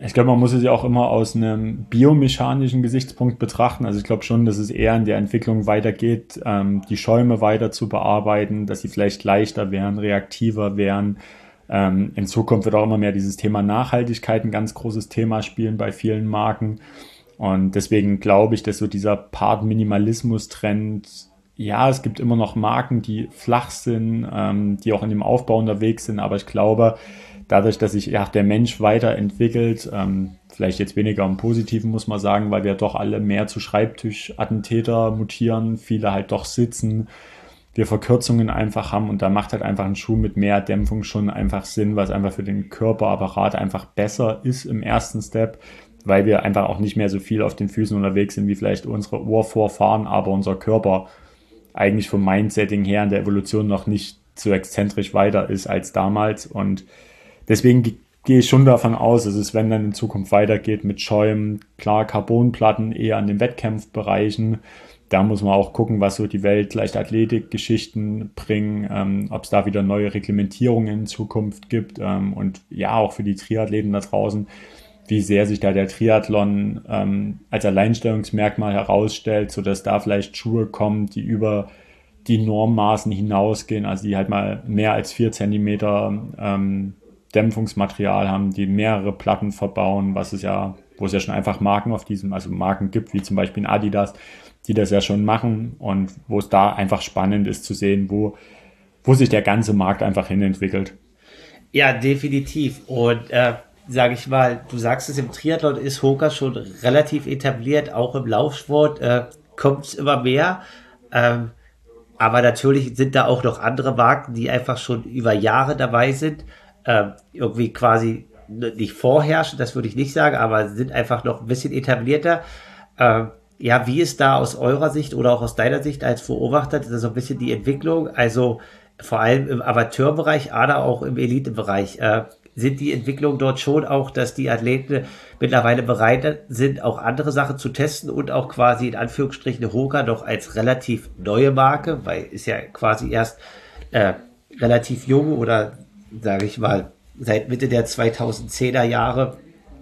Ich glaube, man muss es ja auch immer aus einem biomechanischen Gesichtspunkt betrachten. Also ich glaube schon, dass es eher in der Entwicklung weitergeht, ähm, die Schäume weiter zu bearbeiten, dass sie vielleicht leichter werden, reaktiver werden. Ähm, in Zukunft wird auch immer mehr dieses Thema Nachhaltigkeit ein ganz großes Thema spielen bei vielen Marken. Und deswegen glaube ich, dass so dieser Part-Minimalismus-Trend, ja, es gibt immer noch Marken, die flach sind, ähm, die auch in dem Aufbau unterwegs sind, aber ich glaube, dadurch, dass sich ja, der Mensch weiterentwickelt, ähm, vielleicht jetzt weniger im Positiven, muss man sagen, weil wir doch alle mehr zu Schreibtischattentäter mutieren, viele halt doch sitzen, wir Verkürzungen einfach haben und da macht halt einfach ein Schuh mit mehr Dämpfung schon einfach Sinn, was einfach für den Körperapparat einfach besser ist im ersten Step, weil wir einfach auch nicht mehr so viel auf den Füßen unterwegs sind wie vielleicht unsere Urvorfahren, aber unser Körper eigentlich vom Mindsetting her in der Evolution noch nicht so exzentrisch weiter ist als damals und deswegen gehe ich schon davon aus, dass es, wenn dann in Zukunft weitergeht mit Schäumen, klar Carbonplatten eher an den Wettkampfbereichen, da muss man auch gucken, was so die Welt-Leichtathletik-Geschichten bringen, ähm, ob es da wieder neue Reglementierungen in Zukunft gibt ähm, und ja, auch für die Triathleten da draußen, wie sehr sich da der Triathlon ähm, als Alleinstellungsmerkmal herausstellt, sodass da vielleicht Schuhe kommen, die über die Normmaßen hinausgehen, also die halt mal mehr als vier Zentimeter ähm, Dämpfungsmaterial haben, die mehrere Platten verbauen, was es ja, wo es ja schon einfach Marken auf diesem, also Marken gibt, wie zum Beispiel in Adidas, die das ja schon machen und wo es da einfach spannend ist zu sehen, wo, wo sich der ganze Markt einfach hinentwickelt. Ja, definitiv. Und äh, sage ich mal, du sagst es, im Triathlon ist Hoka schon relativ etabliert, auch im Laufsport äh, kommt es immer mehr. Ähm, aber natürlich sind da auch noch andere Marken, die einfach schon über Jahre dabei sind, äh, irgendwie quasi nicht vorherrschen, das würde ich nicht sagen, aber sind einfach noch ein bisschen etablierter. Äh, ja, wie ist da aus eurer Sicht oder auch aus deiner Sicht als Beobachter so ein bisschen die Entwicklung? Also vor allem im Amateurbereich, aber auch im Elitebereich. Äh, sind die Entwicklungen dort schon auch, dass die Athleten mittlerweile bereit sind, auch andere Sachen zu testen und auch quasi in Anführungsstrichen Hoka doch als relativ neue Marke, weil ist ja quasi erst äh, relativ jung oder sage ich mal seit Mitte der zweitausendzehner Jahre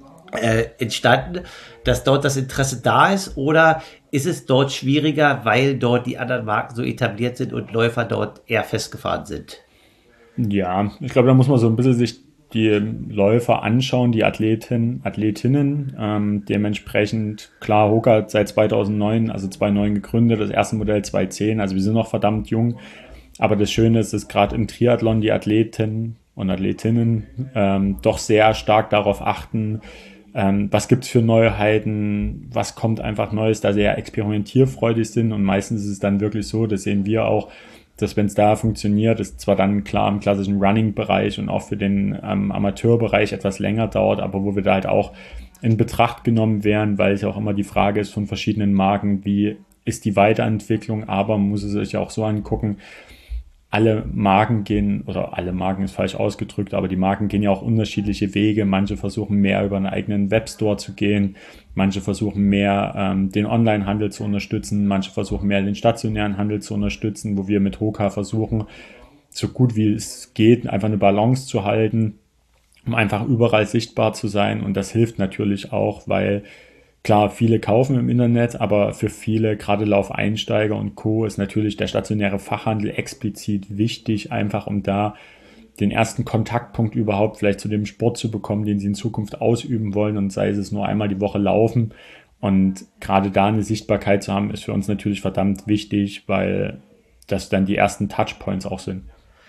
äh, entstanden, dass dort das Interesse da ist, oder ist es dort schwieriger, weil dort die anderen Marken so etabliert sind und Läufer dort eher festgefahren sind? Ja, ich glaube, da muss man so ein bisschen sich die Läufer anschauen, die Athleten, Athletinnen. Ähm, dementsprechend, klar, Hoka hat seit zweitausendneun, also zweitausendneun gegründet, das erste Modell zweitausendzehn, also wir sind noch verdammt jung. Aber das Schöne ist, dass gerade im Triathlon die Athleten und Athletinnen ähm, doch sehr stark darauf achten, ähm, was gibt's für Neuheiten, was kommt einfach Neues, da sehr experimentierfreudig sind und meistens ist es dann wirklich so, das sehen wir auch, dass wenn es da funktioniert, ist zwar dann klar im klassischen Running-Bereich und auch für den ähm, Amateurbereich etwas länger dauert, aber wo wir da halt auch in Betracht genommen werden, weil es auch immer die Frage ist von verschiedenen Marken, wie ist die Weiterentwicklung, aber man muss es sich auch so angucken, alle Marken gehen, oder alle Marken ist falsch ausgedrückt, aber die Marken gehen ja auch unterschiedliche Wege. Manche versuchen mehr über einen eigenen Webstore zu gehen, manche versuchen mehr ähm, den Online-Handel zu unterstützen, manche versuchen mehr den stationären Handel zu unterstützen, wo wir mit Hoka versuchen, so gut wie es geht, einfach eine Balance zu halten, um einfach überall sichtbar zu sein. Und das hilft natürlich auch, weil klar, viele kaufen im Internet, aber für viele, gerade Laufeinsteiger und Co., ist natürlich der stationäre Fachhandel explizit wichtig, einfach um da den ersten Kontaktpunkt überhaupt vielleicht zu dem Sport zu bekommen, den sie in Zukunft ausüben wollen, und sei es nur einmal die Woche laufen. Und gerade da eine Sichtbarkeit zu haben, ist für uns natürlich verdammt wichtig, weil das dann die ersten Touchpoints auch sind.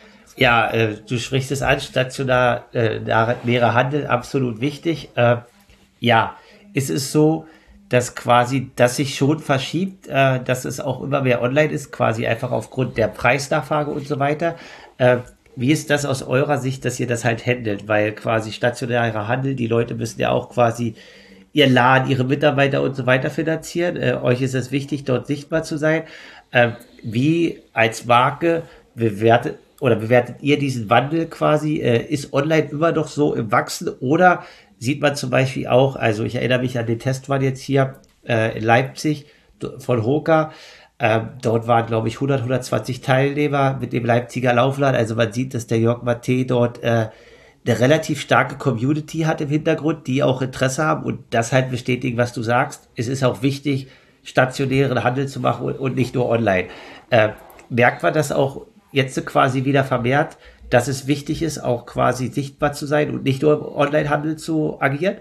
Ja, äh, du sprichst es an, stationär äh, leerer Handel, absolut wichtig. Äh, ja, ist es so, dass quasi das sich schon verschiebt, äh, dass es auch immer mehr online ist, quasi einfach aufgrund der Preisnachfrage und so weiter. Äh, wie ist das aus eurer Sicht, dass ihr das halt handelt? Weil quasi stationärer Handel, die Leute müssen ja auch quasi ihr Laden, ihre Mitarbeiter und so weiter finanzieren. Äh, euch ist es wichtig, dort sichtbar zu sein. Äh, wie als Marke bewertet oder bewertet ihr diesen Wandel quasi? Äh, ist online immer noch so im Wachsen, oder sieht man zum Beispiel auch, also ich erinnere mich an den Testwahl jetzt hier äh, in Leipzig von Hoka, ähm, dort waren glaube ich hundert, hundertzwanzig Teilnehmer mit dem Leipziger Laufladen, also man sieht, dass der Jörg Maté dort äh, eine relativ starke Community hat im Hintergrund, die auch Interesse haben und das halt bestätigen, was du sagst. Es ist auch wichtig, stationären Handel zu machen und, und nicht nur online. Äh, merkt man das auch jetzt quasi wieder vermehrt, dass es wichtig ist, auch quasi sichtbar zu sein und nicht nur im Onlinehandel zu agieren?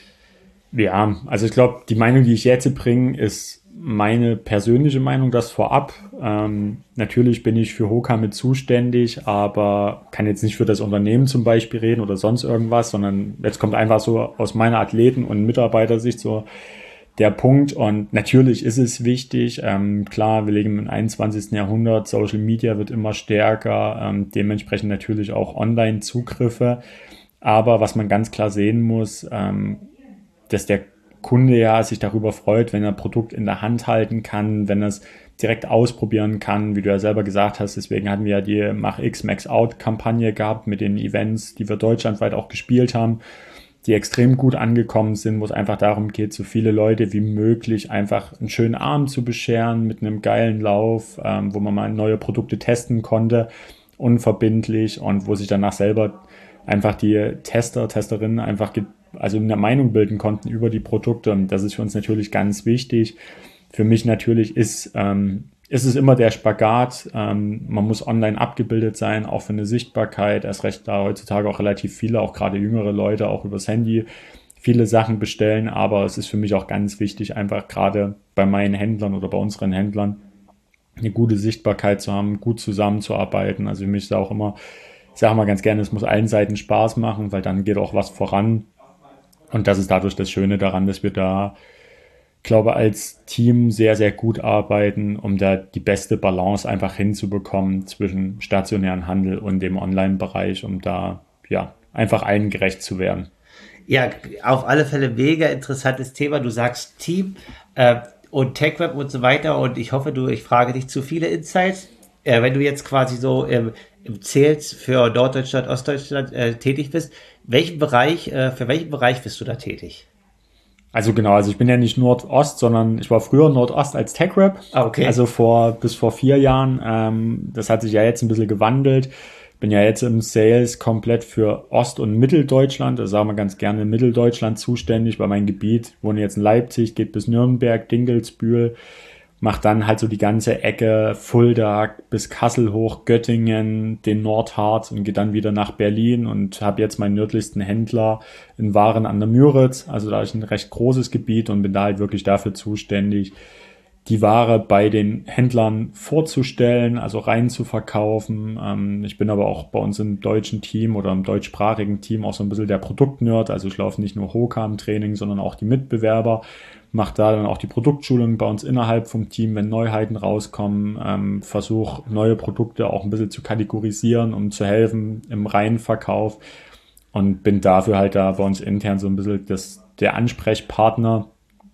Ja, also ich glaube, die Meinung, die ich jetzt bringe, ist meine persönliche Meinung, das vorab. Ähm, natürlich bin ich für Hoka mit zuständig, aber kann jetzt nicht für das Unternehmen zum Beispiel reden oder sonst irgendwas, sondern jetzt kommt einfach so aus meiner Athleten- und Mitarbeitersicht so der Punkt. Und natürlich ist es wichtig. Ähm, klar, wir leben im einundzwanzigsten Jahrhundert, Social Media wird immer stärker, ähm, dementsprechend natürlich auch Online-Zugriffe. Aber was man ganz klar sehen muss, ähm, dass der Kunde ja sich darüber freut, wenn er ein Produkt in der Hand halten kann, wenn er es direkt ausprobieren kann, wie du ja selber gesagt hast. Deswegen hatten wir ja die Mach X Max Out Kampagne gehabt mit den Events, die wir deutschlandweit auch gespielt haben, die extrem gut angekommen sind, wo es einfach darum geht, so viele Leute wie möglich einfach einen schönen Abend zu bescheren mit einem geilen Lauf, ähm, wo man mal neue Produkte testen konnte, unverbindlich und wo sich danach selber einfach die Tester, Testerinnen einfach ge- also eine Meinung bilden konnten über die Produkte. Und das ist für uns natürlich ganz wichtig. Für mich natürlich ist, ähm, ist es immer der Spagat. Ähm, man muss online abgebildet sein, auch für eine Sichtbarkeit. Erst recht, da heutzutage auch relativ viele, auch gerade jüngere Leute, auch übers Handy viele Sachen bestellen. Aber es ist für mich auch ganz wichtig, einfach gerade bei meinen Händlern oder bei unseren Händlern eine gute Sichtbarkeit zu haben, gut zusammenzuarbeiten. Also für mich ist auch immer, ich sage mal ganz gerne, es muss allen Seiten Spaß machen, weil dann geht auch was voran. Und das ist dadurch das Schöne daran, dass wir da, glaube als Team sehr, sehr gut arbeiten, um da die beste Balance einfach hinzubekommen zwischen stationären Handel und dem Online-Bereich, um da ja einfach allen gerecht zu werden. Ja, auf alle Fälle mega interessantes Thema. Du sagst Team äh, und TechWeb und so weiter und ich hoffe, du, ich frage dich zu viele Insights. Äh, wenn du jetzt quasi so im, im Sales für Norddeutschland, Ostdeutschland äh, tätig bist, welchen Bereich, äh, für welchen Bereich bist du da tätig? Also genau, also ich bin ja nicht Nordost, sondern ich war früher Nordost als TechRep, Ah, okay. also vor bis vor vier Jahren. Ähm, das hat sich ja jetzt ein bisschen gewandelt. Bin ja jetzt im Sales komplett für Ost- und Mitteldeutschland, also sagen wir ganz gerne Mitteldeutschland zuständig, weil mein Gebiet, ich wohne jetzt in Leipzig, geht bis Nürnberg, Dinkelsbühl, macht dann halt so die ganze Ecke Fulda bis Kassel hoch, Göttingen, den Nordharz und geht dann wieder nach Berlin und habe jetzt meinen nördlichsten Händler in Waren an der Müritz, also da ist ein recht großes Gebiet und bin da halt wirklich dafür zuständig, die Ware bei den Händlern vorzustellen, also rein zu verkaufen. Ähm, ich bin aber auch bei uns im deutschen Team oder im deutschsprachigen Team auch so ein bisschen der Produktnerd. Also ich laufe nicht nur Hoka im Training, sondern auch die Mitbewerber. Mache da dann auch die Produktschulung bei uns innerhalb vom Team, wenn Neuheiten rauskommen. Ähm, Versuche neue Produkte auch ein bisschen zu kategorisieren, um zu helfen im reinen Verkauf. Und bin dafür halt da bei uns intern so ein bisschen das, der Ansprechpartner.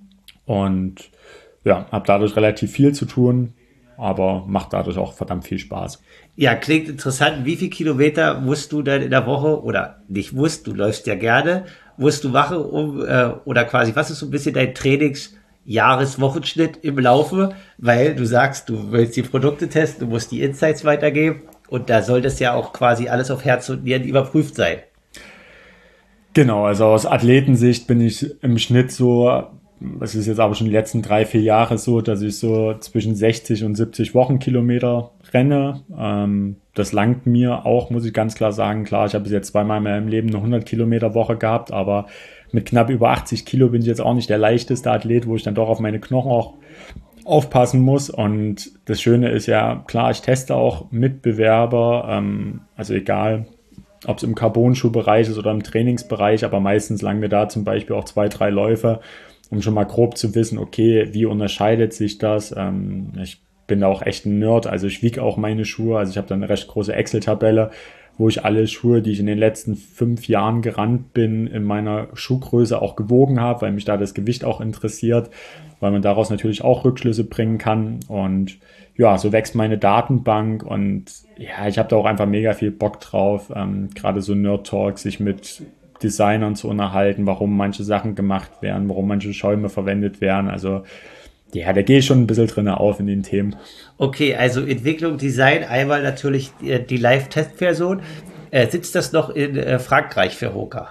Und ja, habe dadurch relativ viel zu tun, aber macht dadurch auch verdammt viel Spaß. Ja, klingt interessant. Wie viel Kilometer musst du denn in der Woche oder nicht musst, du läufst ja gerne, musst du machen, um äh, oder quasi, was ist so ein bisschen dein Trainingsjahreswochenschnitt im Laufe? Weil du sagst, du willst die Produkte testen, du musst die Insights weitergeben und da soll das ja auch quasi alles auf Herz und Nieren überprüft sein. Genau, also aus Athletensicht bin ich im Schnitt so, es ist jetzt aber schon die letzten drei, vier Jahre so, dass ich so zwischen sechzig und siebzig Wochenkilometer renne. Ähm, das langt mir auch, muss ich ganz klar sagen. Klar, ich habe bis jetzt zweimal in meinem Leben eine hundert Kilometer Woche gehabt, aber mit knapp über achtzig Kilo bin ich jetzt auch nicht der leichteste Athlet, wo ich dann doch auf meine Knochen auch aufpassen muss. Und das Schöne ist ja, klar, ich teste auch Mitbewerber, ähm, also egal, ob es im Carbon-Schuhbereich ist oder im Trainingsbereich, aber meistens langen mir da zum Beispiel auch zwei, drei Läufe, um schon mal grob zu wissen, okay, wie unterscheidet sich das? Ähm, ich bin da auch echt ein Nerd, also ich wiege auch meine Schuhe, also ich habe da eine recht große Excel-Tabelle, wo ich alle Schuhe, die ich in den letzten fünf Jahren gerannt bin, in meiner Schuhgröße auch gewogen habe, weil mich da das Gewicht auch interessiert, weil man daraus natürlich auch Rückschlüsse bringen kann und ja, so wächst meine Datenbank und ja, ich habe da auch einfach mega viel Bock drauf, ähm, gerade so Nerd-Talk, sich mit Designern zu unterhalten, warum manche Sachen gemacht werden, warum manche Schäume verwendet werden. Also ja, da gehe ich schon ein bisschen drin auf in den Themen. Okay, also Entwicklung, Design, einmal natürlich die, die Live-Test-Version. Äh, sitzt das noch in äh, Frankreich für Hoka?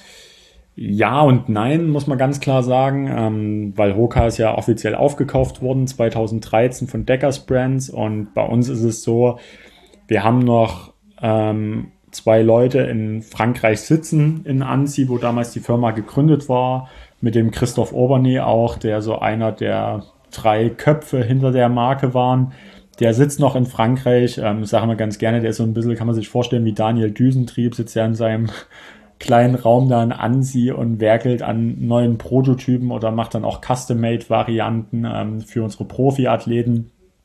Ja und nein, muss man ganz klar sagen, ähm, weil Hoka ist ja offiziell aufgekauft worden zwanzig dreizehn von Deckers Brands und bei uns ist es so, wir haben noch ähm, zwei Leute in Frankreich sitzen, in Annecy, wo damals die Firma gegründet war, mit dem Christoph Aubernet auch, der so einer der drei Köpfe hinter der Marke waren. Der sitzt noch in Frankreich, ähm, sagen wir ganz gerne, der ist so ein bisschen, kann man sich vorstellen, wie Daniel Düsentrieb, sitzt ja in seinem kleinen Raum da in Annecy und werkelt an neuen Prototypen oder macht dann auch Custom-Made-Varianten ähm, für unsere Profiathleten,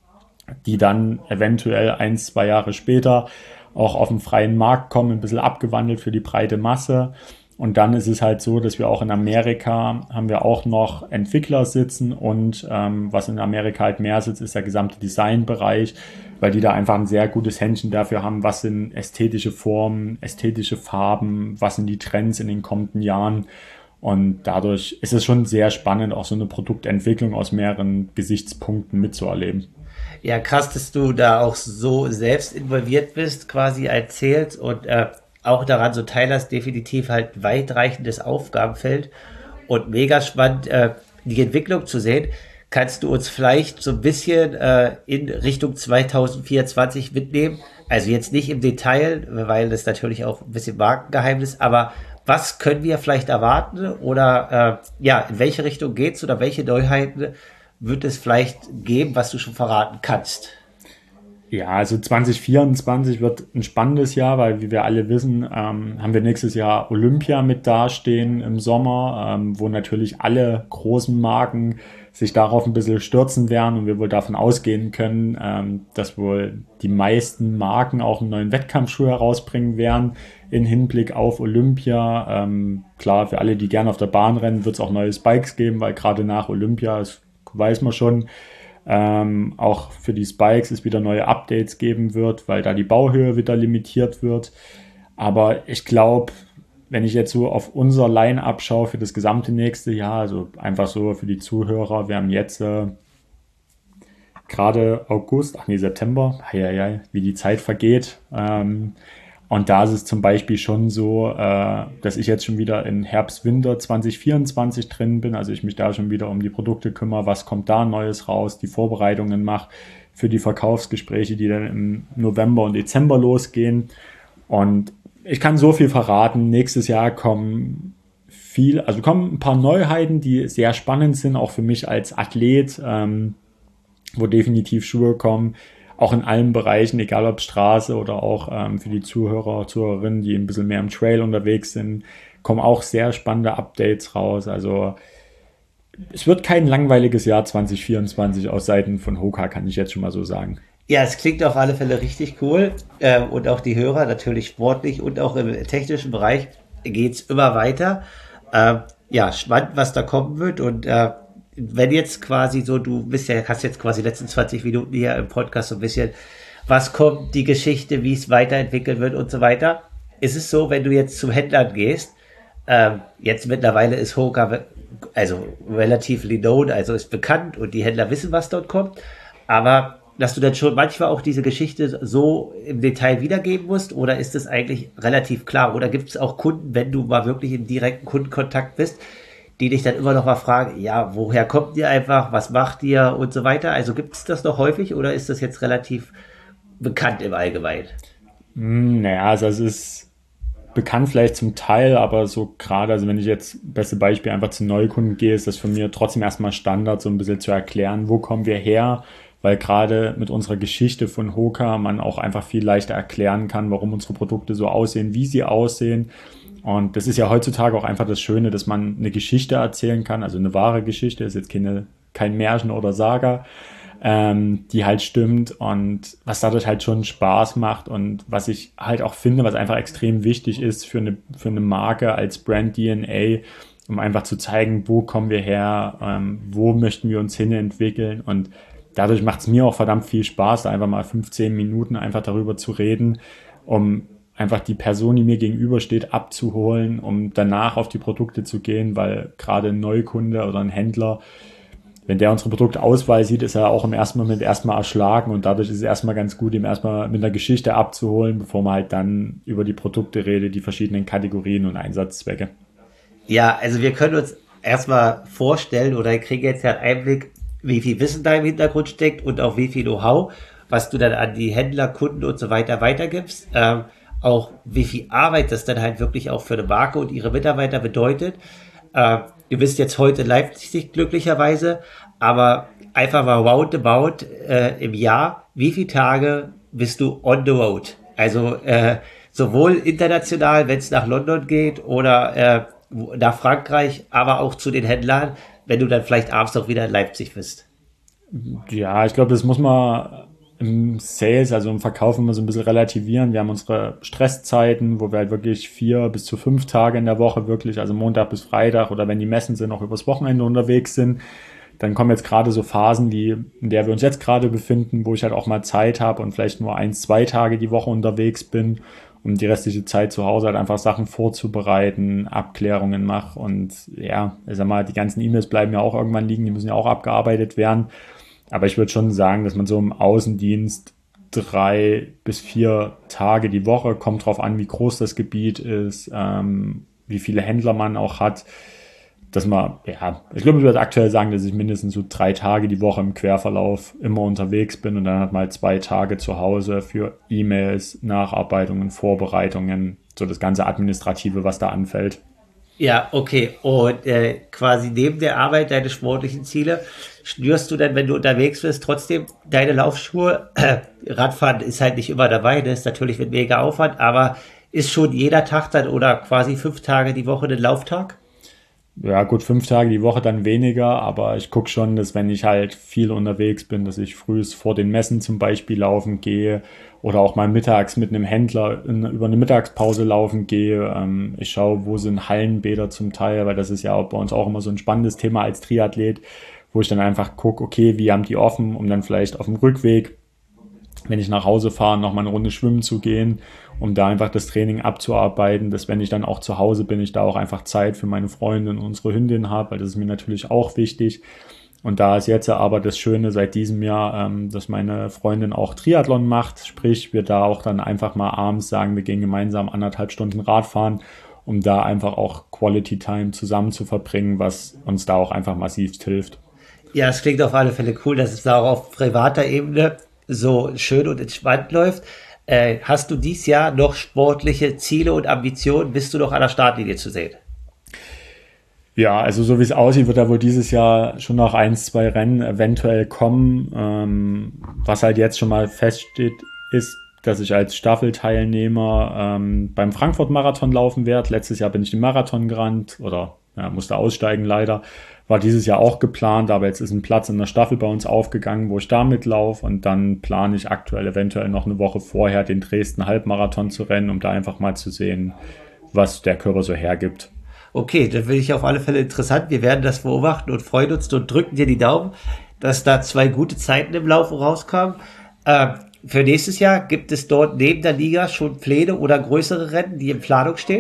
die dann eventuell ein, zwei Jahre später auch auf den freien Markt kommen, ein bisschen abgewandelt für die breite Masse. Und dann ist es halt so, dass wir auch in Amerika haben wir auch noch Entwickler sitzen und ähm, was in Amerika halt mehr sitzt, ist der gesamte Designbereich, weil die da einfach ein sehr gutes Händchen dafür haben, was sind ästhetische Formen, ästhetische Farben, was sind die Trends in den kommenden Jahren. Und dadurch ist es schon sehr spannend, auch so eine Produktentwicklung aus mehreren Gesichtspunkten mitzuerleben. Ja, krass, dass du da auch so selbst involviert bist, quasi erzählst und äh, auch daran so teilhast, definitiv halt weitreichendes Aufgabenfeld und mega spannend, äh, die Entwicklung zu sehen. Kannst du uns vielleicht so ein bisschen äh, in Richtung zwanzig vierundzwanzig mitnehmen? Also jetzt nicht im Detail, weil das natürlich auch ein bisschen Markengeheimnis, aber was können wir vielleicht erwarten oder äh, ja, in welche Richtung geht's oder welche Neuheiten wird es vielleicht geben, was du schon verraten kannst? Ja, also zwanzig vierundzwanzig wird ein spannendes Jahr, weil wie wir alle wissen, ähm, haben wir nächstes Jahr Olympia mit dastehen im Sommer, ähm, wo natürlich alle großen Marken sich darauf ein bisschen stürzen werden und wir wohl davon ausgehen können, ähm, dass wohl die meisten Marken auch einen neuen Wettkampfschuh herausbringen werden in Hinblick auf Olympia. Ähm, klar, für alle, die gerne auf der Bahn rennen, wird es auch neue Spikes geben, weil gerade nach Olympia, das weiß man schon, Ähm, auch für die Spikes es wieder neue Updates geben wird, weil da die Bauhöhe wieder limitiert wird. Aber ich glaube, wenn ich jetzt so auf unser Line-Up schaue für das gesamte nächste Jahr, also einfach so für die Zuhörer, wir haben jetzt äh, gerade August, ach nee, September, ja, ja, wie die Zeit vergeht. Ähm, und da ist es zum Beispiel schon so, äh, dass ich jetzt schon wieder in Herbst-Winter zwanzig vierundzwanzig drin bin, also ich mich da schon wieder um die Produkte kümmere, was kommt da Neues raus, die Vorbereitungen mache für die Verkaufsgespräche, die dann im November und Dezember losgehen. Und ich kann so viel verraten, nächstes Jahr kommen viel, also kommen ein paar Neuheiten, die sehr spannend sind, auch für mich als Athlet, ähm, wo definitiv Schuhe kommen, auch in allen Bereichen, egal ob Straße oder auch ähm, für die Zuhörer, Zuhörerinnen, die ein bisschen mehr im Trail unterwegs sind, kommen auch sehr spannende Updates raus. Also es wird kein langweiliges Jahr zwanzig vierundzwanzig aus Seiten von Hoka, kann ich jetzt schon mal so sagen. Ja, es klingt auf alle Fälle richtig cool äh, und auch die Hörer natürlich sportlich und auch im technischen Bereich geht's immer weiter. Äh, ja, spannend, was da kommen wird und äh, wenn jetzt quasi so, du bist ja, hast jetzt quasi die letzten zwanzig Minuten hier im Podcast so ein bisschen, was kommt, die Geschichte, wie es weiterentwickelt wird und so weiter. Ist es so, wenn du jetzt zum Händler gehst, ähm, jetzt mittlerweile ist Hoka also relativ known, also ist bekannt und die Händler wissen, was dort kommt, aber dass du dann schon manchmal auch diese Geschichte so im Detail wiedergeben musst oder ist es eigentlich relativ klar oder gibt es auch Kunden, wenn du mal wirklich im direkten Kundenkontakt bist, die dich dann immer noch mal fragen, ja, woher kommt ihr einfach, was macht ihr und so weiter. Also gibt es das noch häufig oder ist das jetzt relativ bekannt im Allgemeinen? Hm, naja, also es ist bekannt vielleicht zum Teil, aber so gerade, also wenn ich jetzt, beste Beispiel, einfach zu Neukunden gehe, ist das für mich trotzdem erstmal Standard, so ein bisschen zu erklären, wo kommen wir her, weil gerade mit unserer Geschichte von Hoka man auch einfach viel leichter erklären kann, warum unsere Produkte so aussehen, wie sie aussehen. Und das ist ja heutzutage auch einfach das Schöne, dass man eine Geschichte erzählen kann, also eine wahre Geschichte, ist jetzt keine, kein Märchen oder Saga, ähm, die halt stimmt und was dadurch halt schon Spaß macht und was ich halt auch finde, was einfach extrem wichtig ist für eine, für eine Marke als Brand D N A, um einfach zu zeigen, wo kommen wir her, ähm, wo möchten wir uns hin entwickeln und dadurch macht es mir auch verdammt viel Spaß, da einfach mal fünfzehn Minuten einfach darüber zu reden, um einfach die Person, die mir gegenübersteht, abzuholen, um danach auf die Produkte zu gehen, weil gerade ein Neukunde oder ein Händler wenn der unsere Produktauswahl sieht, ist er auch im ersten Moment erstmal erschlagen und dadurch ist es erstmal ganz gut, ihm erstmal mit einer Geschichte abzuholen, bevor man halt dann über die Produkte redet, die verschiedenen Kategorien und Einsatzzwecke. Ja, also wir können uns erstmal vorstellen oder kriegen jetzt ja einen Einblick, wie viel Wissen da im Hintergrund steckt und auch wie viel Know-how, was du dann an die Händler, Kunden und so weiter weitergibst. Ähm, auch wie viel Arbeit das dann halt wirklich auch für eine Marke und ihre Mitarbeiter bedeutet. Äh, ihr bist jetzt heute in Leipzig glücklicherweise, aber einfach mal roundabout äh, im Jahr, wie viele Tage bist du on the road? Also äh, sowohl international, wenn es nach London geht oder äh, nach Frankreich, aber auch zu den Händlern, wenn du dann vielleicht abends auch wieder in Leipzig bist. Ja, ich glaube, das muss man im Sales, also im Verkauf immer so ein bisschen relativieren. Wir haben unsere Stresszeiten, wo wir halt wirklich vier bis zu fünf Tage in der Woche wirklich, also Montag bis Freitag oder wenn die Messen sind, auch übers Wochenende unterwegs sind. Dann kommen jetzt gerade so Phasen, die, in der wir uns jetzt gerade befinden, wo ich halt auch mal Zeit habe und vielleicht nur eins, zwei Tage die Woche unterwegs bin, um die restliche Zeit zu Hause halt einfach Sachen vorzubereiten, Abklärungen mache und ja, ich sag mal, die ganzen E-Mails bleiben ja auch irgendwann liegen, die müssen ja auch abgearbeitet werden. Aber ich würde schon sagen, dass man so im Außendienst drei bis vier Tage die Woche, kommt drauf an, wie groß das Gebiet ist, ähm, wie viele Händler man auch hat, dass man, ja, ich glaube, ich würde aktuell sagen, dass ich mindestens so drei Tage die Woche im Querverlauf immer unterwegs bin und dann hat man halt zwei Tage zu Hause für E-Mails, Nacharbeitungen, Vorbereitungen, so das ganze Administrative, was da anfällt. Ja, okay. Und äh, quasi neben der Arbeit, deine sportlichen Ziele, schnürst du dann, wenn du unterwegs bist, trotzdem deine Laufschuhe? Äh, Radfahren ist halt nicht immer dabei, das ist natürlich mit mega Aufwand, aber ist schon jeder Tag dann oder quasi fünf Tage die Woche ein Lauftag? Ja, gut, fünf Tage die Woche dann weniger, aber ich gucke schon, dass wenn ich halt viel unterwegs bin, dass ich frühs vor den Messen zum Beispiel laufen gehe oder auch mal mittags mit einem Händler in, über eine Mittagspause laufen gehe. Ähm, ich schaue, wo sind Hallenbäder zum Teil, weil das ist ja auch bei uns auch immer so ein spannendes Thema als Triathlet, wo ich dann einfach gucke, okay, wie haben die offen, um dann vielleicht auf dem Rückweg, wenn ich nach Hause fahre, noch mal eine Runde schwimmen zu gehen, um da einfach das Training abzuarbeiten, dass wenn ich dann auch zu Hause bin, ich da auch einfach Zeit für meine Freundin und unsere Hündin habe, weil das ist mir natürlich auch wichtig. Und da ist jetzt aber das Schöne seit diesem Jahr, ähm, dass meine Freundin auch Triathlon macht, sprich wir da auch dann einfach mal abends sagen, wir gehen gemeinsam anderthalb Stunden Radfahren, um da einfach auch Quality Time zusammen zu verbringen, was uns da auch einfach massivst hilft. Ja, es klingt auf alle Fälle cool, dass es da auch auf privater Ebene so schön und entspannt läuft. Äh, hast du dieses Jahr noch sportliche Ziele und Ambitionen? Bist du noch an der Startlinie zu sehen? Ja, also so wie es aussieht, wird da wohl dieses Jahr schon noch eins, zwei Rennen eventuell kommen. Ähm, was halt jetzt schon mal feststeht, ist, dass ich als Staffelteilnehmer ähm, beim Frankfurt-Marathon laufen werde. Letztes Jahr bin ich den Marathon gerannt oder ja, musste aussteigen leider. War dieses Jahr auch geplant, aber jetzt ist ein Platz in der Staffel bei uns aufgegangen, wo ich da mitlaufe und dann plane ich aktuell eventuell noch eine Woche vorher den Dresden Halbmarathon zu rennen, um da einfach mal zu sehen, was der Körper so hergibt. Okay, das will ich auf alle Fälle interessant. Wir werden das beobachten und freuen uns und drücken dir die Daumen, dass da zwei gute Zeiten im Laufe rauskommen. Äh, für nächstes Jahr gibt es dort neben der Liga schon Pläne oder größere Rennen, die in Planung stehen?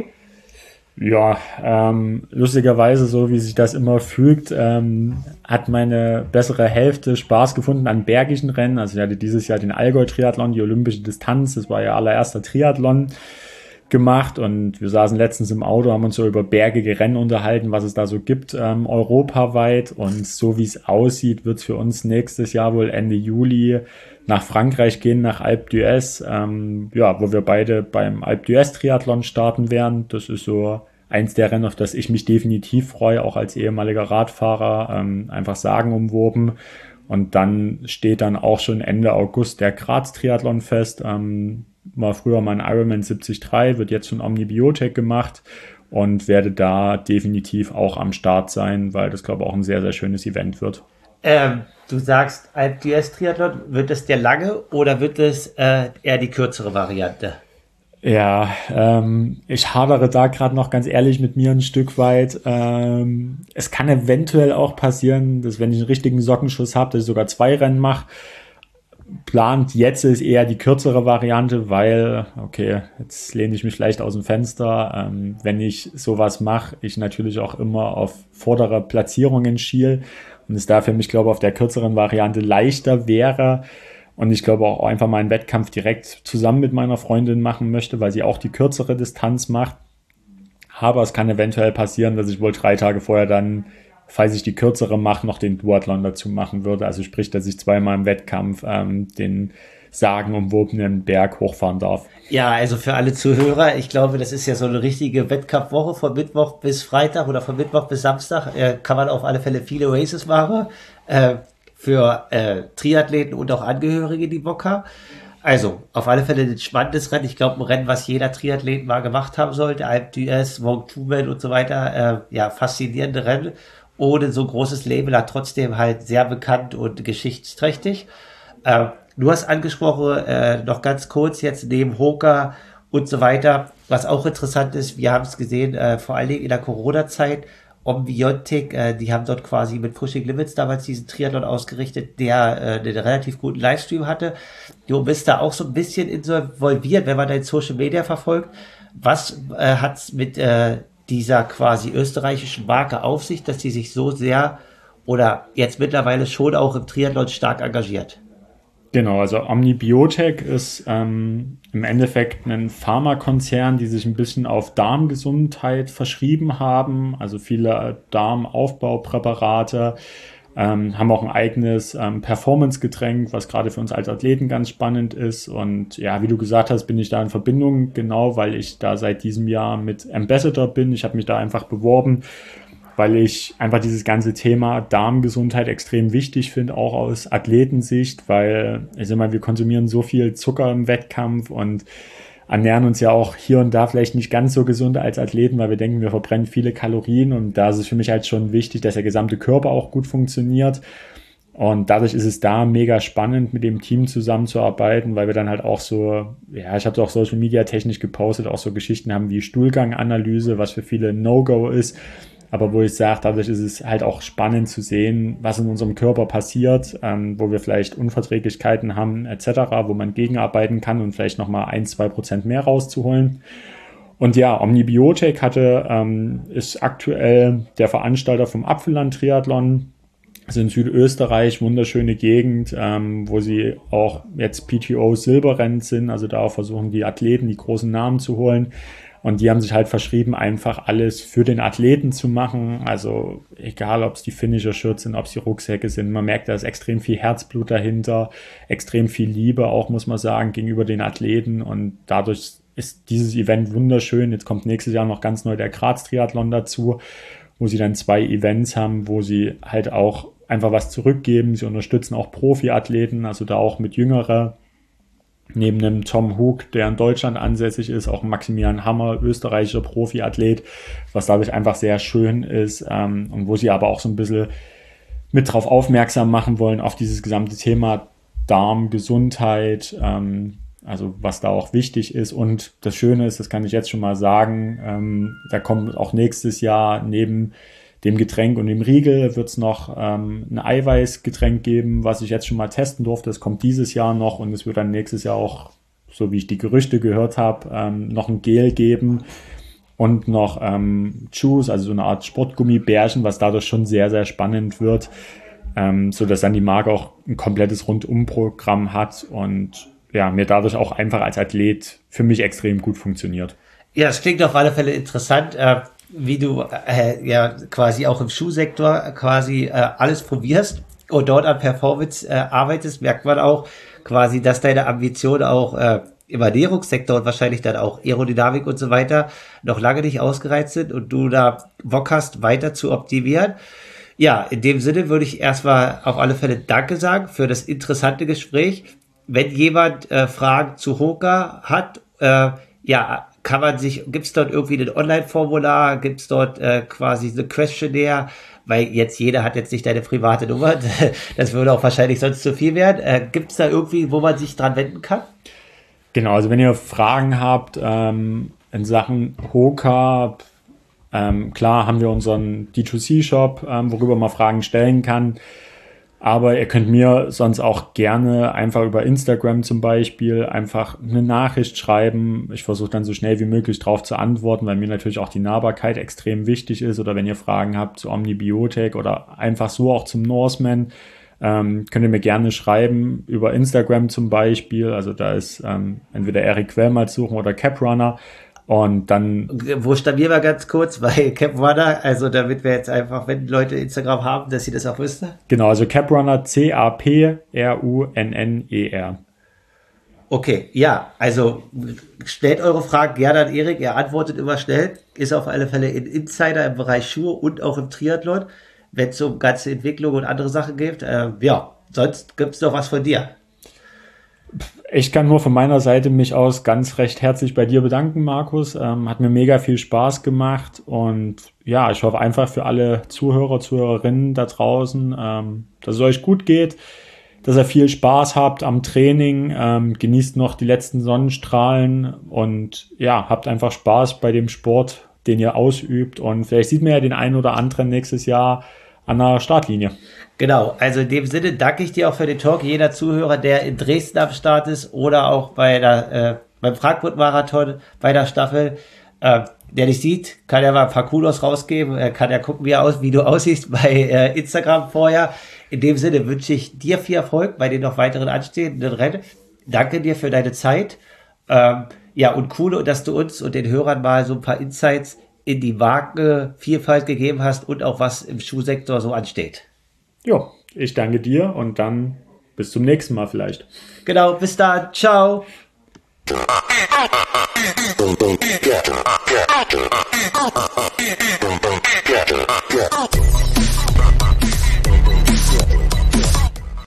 Ja, ähm, lustigerweise, so wie sich das immer fügt, ähm, hat meine bessere Hälfte Spaß gefunden an bergigen Rennen. Also ich hatte dieses Jahr den Allgäu-Triathlon, die olympische Distanz, das war ihr allererster Triathlon gemacht und wir saßen letztens im Auto, haben uns so über bergige Rennen unterhalten, was es da so gibt, ähm, europaweit und so wie es aussieht, wird es für uns nächstes Jahr wohl Ende Juli nach Frankreich gehen, nach Alpe d'Huez, ähm, ja, wo wir beide beim Alpe d'Huez Triathlon starten werden. Das ist so eins der Rennen, auf das ich mich definitiv freue, auch als ehemaliger Radfahrer, ähm, einfach sagenumwoben. Und dann steht dann auch schon Ende August der Graz Triathlon fest, ähm, war früher mal ein Ironman siebzig drei, wird jetzt schon Omnibiotec gemacht und werde da definitiv auch am Start sein, weil das, glaube ich, auch ein sehr, sehr schönes Event wird. Ähm, du sagst, Alpe d'Huez Triathlon, wird es der lange oder wird es äh, eher die kürzere Variante? Ja, ähm, ich hadere da gerade noch ganz ehrlich mit mir ein Stück weit. Ähm, es kann eventuell auch passieren, dass wenn ich einen richtigen Sockenschuss habe, dass ich sogar zwei Rennen mache. Plant jetzt ist eher die kürzere Variante, weil, okay, jetzt lehne ich mich leicht aus dem Fenster. Ähm, wenn ich sowas mache, ich natürlich auch immer auf vordere Platzierungen schiele und es da für mich, glaube ich, auf der kürzeren Variante leichter wäre und ich glaube auch einfach mal einen Wettkampf direkt zusammen mit meiner Freundin machen möchte, weil sie auch die kürzere Distanz macht. Aber es kann eventuell passieren, dass ich wohl drei Tage vorher dann, falls ich die kürzere mache, noch den Duathlon dazu machen würde. Also sprich, dass ich zweimal im Wettkampf ähm, den sagenumwobenen Berg hochfahren darf. Ja, also für alle Zuhörer, ich glaube, das ist ja so eine richtige Wettkampfwoche von Mittwoch bis Freitag oder von Mittwoch bis Samstag. Äh, kann man auf alle Fälle viele Races machen äh, für äh, Triathleten und auch Angehörige, die Bock haben. Also, auf alle Fälle ein spannendes Rennen. Ich glaube, ein Rennen, was jeder Triathlet mal gemacht haben sollte. Alpe d'Huez, Mont Tourmaine und so weiter. Äh, ja, faszinierende Rennen. Ohne so großes Label, hat trotzdem halt sehr bekannt und geschichtsträchtig. Äh, du hast angesprochen, äh, noch ganz kurz jetzt neben Hoka und so weiter, was auch interessant ist, wir haben es gesehen, äh, vor allen Dingen in der Corona-Zeit, Ombiontic, äh, die haben dort quasi mit Pushing Limits damals diesen Triathlon ausgerichtet, der äh, einen relativ guten Livestream hatte. Du bist da auch so ein bisschen involviert, wenn man dein Social Media verfolgt. Was äh, hat's mit äh, dieser quasi österreichischen Marke auf sich, dass die sich so sehr oder jetzt mittlerweile schon auch im Triathlon stark engagiert? Genau, also Omnibiotech ist ähm, im Endeffekt ein Pharmakonzern, die sich ein bisschen auf Darmgesundheit verschrieben haben, also viele Darmaufbaupräparate, ähm, haben auch ein eigenes ähm, Performance-Getränk, was gerade für uns als Athleten ganz spannend ist. Und ja, wie du gesagt hast, bin ich da in Verbindung, genau, weil ich da seit diesem Jahr mit Ambassador bin. Ich habe mich da einfach beworben, weil ich einfach dieses ganze Thema Darmgesundheit extrem wichtig finde, auch aus Athletensicht, weil ich sag mal, wir konsumieren so viel Zucker im Wettkampf und ernähren uns ja auch hier und da vielleicht nicht ganz so gesund als Athleten, weil wir denken, wir verbrennen viele Kalorien und da ist es für mich halt schon wichtig, dass der gesamte Körper auch gut funktioniert. Und dadurch ist es da mega spannend, mit dem Team zusammenzuarbeiten, weil wir dann halt auch so, ja, ich habe es auch Social Media technisch gepostet, auch so Geschichten haben wie Stuhlganganalyse, was für viele No-Go ist. Aber wo ich sage, dadurch ist es halt auch spannend zu sehen, was in unserem Körper passiert, ähm, wo wir vielleicht Unverträglichkeiten haben et cetera, wo man gegenarbeiten kann und vielleicht nochmal ein, zwei Prozent mehr rauszuholen. Und ja, Omnibiotech hatte, ähm, ist aktuell der Veranstalter vom Apfelland-Triathlon. Das ist in Südösterreich, wunderschöne Gegend, ähm, wo sie auch jetzt P T O Silberrennen sind, also da auch versuchen die Athleten die großen Namen zu holen. Und die haben sich halt verschrieben, einfach alles für den Athleten zu machen. Also egal, ob es die Finisher-Shirts sind, ob es die Rucksäcke sind. Man merkt, da ist extrem viel Herzblut dahinter, extrem viel Liebe auch, muss man sagen, gegenüber den Athleten. Und dadurch ist dieses Event wunderschön. Jetzt kommt nächstes Jahr noch ganz neu der Graz-Triathlon dazu, wo sie dann zwei Events haben, wo sie halt auch einfach was zurückgeben. Sie unterstützen auch Profiathleten, also da auch mit jüngerer. Neben dem Tom Hook, der in Deutschland ansässig ist, auch Maximilian Hammer, österreichischer Profiathlet, was dadurch einfach sehr schön ist, ähm, und wo sie aber auch so ein bisschen mit drauf aufmerksam machen wollen, auf dieses gesamte Thema Darmgesundheit, ähm, also was da auch wichtig ist. Und das Schöne ist, das kann ich jetzt schon mal sagen, ähm, da kommt auch nächstes Jahr neben dem Getränk und dem Riegel wird es noch ähm, ein Eiweißgetränk geben, was ich jetzt schon mal testen durfte. Das kommt dieses Jahr noch und es wird dann nächstes Jahr auch, so wie ich die Gerüchte gehört habe, ähm, noch ein Gel geben und noch ähm, Juice, also so eine Art Sportgummibärchen, was dadurch schon sehr, sehr spannend wird, ähm, sodass dann die Marke auch ein komplettes Rundumprogramm hat und ja, mir dadurch auch einfach als Athlet für mich extrem gut funktioniert. Ja, das klingt auf alle Fälle interessant. Äh wie du äh, ja quasi auch im Schuhsektor quasi äh, alles probierst und dort an Performance äh, arbeitest, merkt man auch quasi, dass deine Ambitionen auch äh, im Ernährungssektor und wahrscheinlich dann auch Aerodynamik und so weiter noch lange nicht ausgereizt sind und du da Bock hast, weiter zu optimieren. Ja, in dem Sinne würde ich erstmal auf alle Fälle Danke sagen für das interessante Gespräch. Wenn jemand äh, Fragen zu Hoka hat, äh, ja, kann man sich, gibt es dort irgendwie ein Online-Formular, gibt es dort äh, quasi eine Questionnaire, weil jetzt jeder hat jetzt nicht deine private Nummer, das würde auch wahrscheinlich sonst zu viel werden. Äh, gibt es da irgendwie, wo man sich dran wenden kann? Genau, also wenn ihr Fragen habt ähm, in Sachen Hoka, ähm, klar haben wir unseren D zwei C-Shop, ähm, worüber man Fragen stellen kann. Aber ihr könnt mir sonst auch gerne einfach über Instagram zum Beispiel einfach eine Nachricht schreiben. Ich versuche dann so schnell wie möglich drauf zu antworten, weil mir natürlich auch die Nahbarkeit extrem wichtig ist. Oder wenn ihr Fragen habt zu Omnibiotik oder einfach so auch zum Norseman, ähm, könnt ihr mir gerne schreiben über Instagram zum Beispiel. Also da ist ähm, entweder Erik Quellmalz suchen oder Caprunner. Und dann. Buchstabieren wir ganz kurz, weil Caprunner, also damit wir jetzt einfach, wenn Leute Instagram haben, dass sie das auch wissen. Genau, also Caprunner, C A P R U N N E R. Okay, ja, also stellt eure Fragen gerne an Erik, er antwortet immer schnell, ist auf alle Fälle ein Insider im Bereich Schuhe und auch im Triathlon, wenn es um ganze Entwicklung und andere Sachen geht. Äh, ja, sonst gibt es noch was von dir. Ich kann nur von meiner Seite mich aus ganz recht herzlich bei dir bedanken, Markus. Ähm, hat mir mega viel Spaß gemacht und ja, ich hoffe einfach für alle Zuhörer, Zuhörerinnen da draußen, ähm, dass es euch gut geht, dass ihr viel Spaß habt am Training, ähm, genießt noch die letzten Sonnenstrahlen und ja, habt einfach Spaß bei dem Sport, den ihr ausübt und vielleicht sieht man ja den einen oder anderen nächstes Jahr an der Startlinie. Genau, also in dem Sinne danke ich dir auch für den Talk. Jeder Zuhörer, der in Dresden am Start ist oder auch bei der, äh, beim Frankfurt-Marathon, bei der Staffel, äh, der dich sieht, kann ja mal ein paar Kudos rausgeben, äh, kann ja gucken, wie, er aus, wie du aussiehst bei äh, Instagram vorher. In dem Sinne wünsche ich dir viel Erfolg bei den noch weiteren anstehenden Rennen. Danke dir für deine Zeit. Ähm, ja, und cool, dass du uns und den Hörern mal so ein paar Insights in die Markenvielfalt gegeben hast und auch was im Schuhsektor so ansteht. Ja, ich danke dir und dann bis zum nächsten Mal vielleicht. Genau, bis dann. Ciao. Get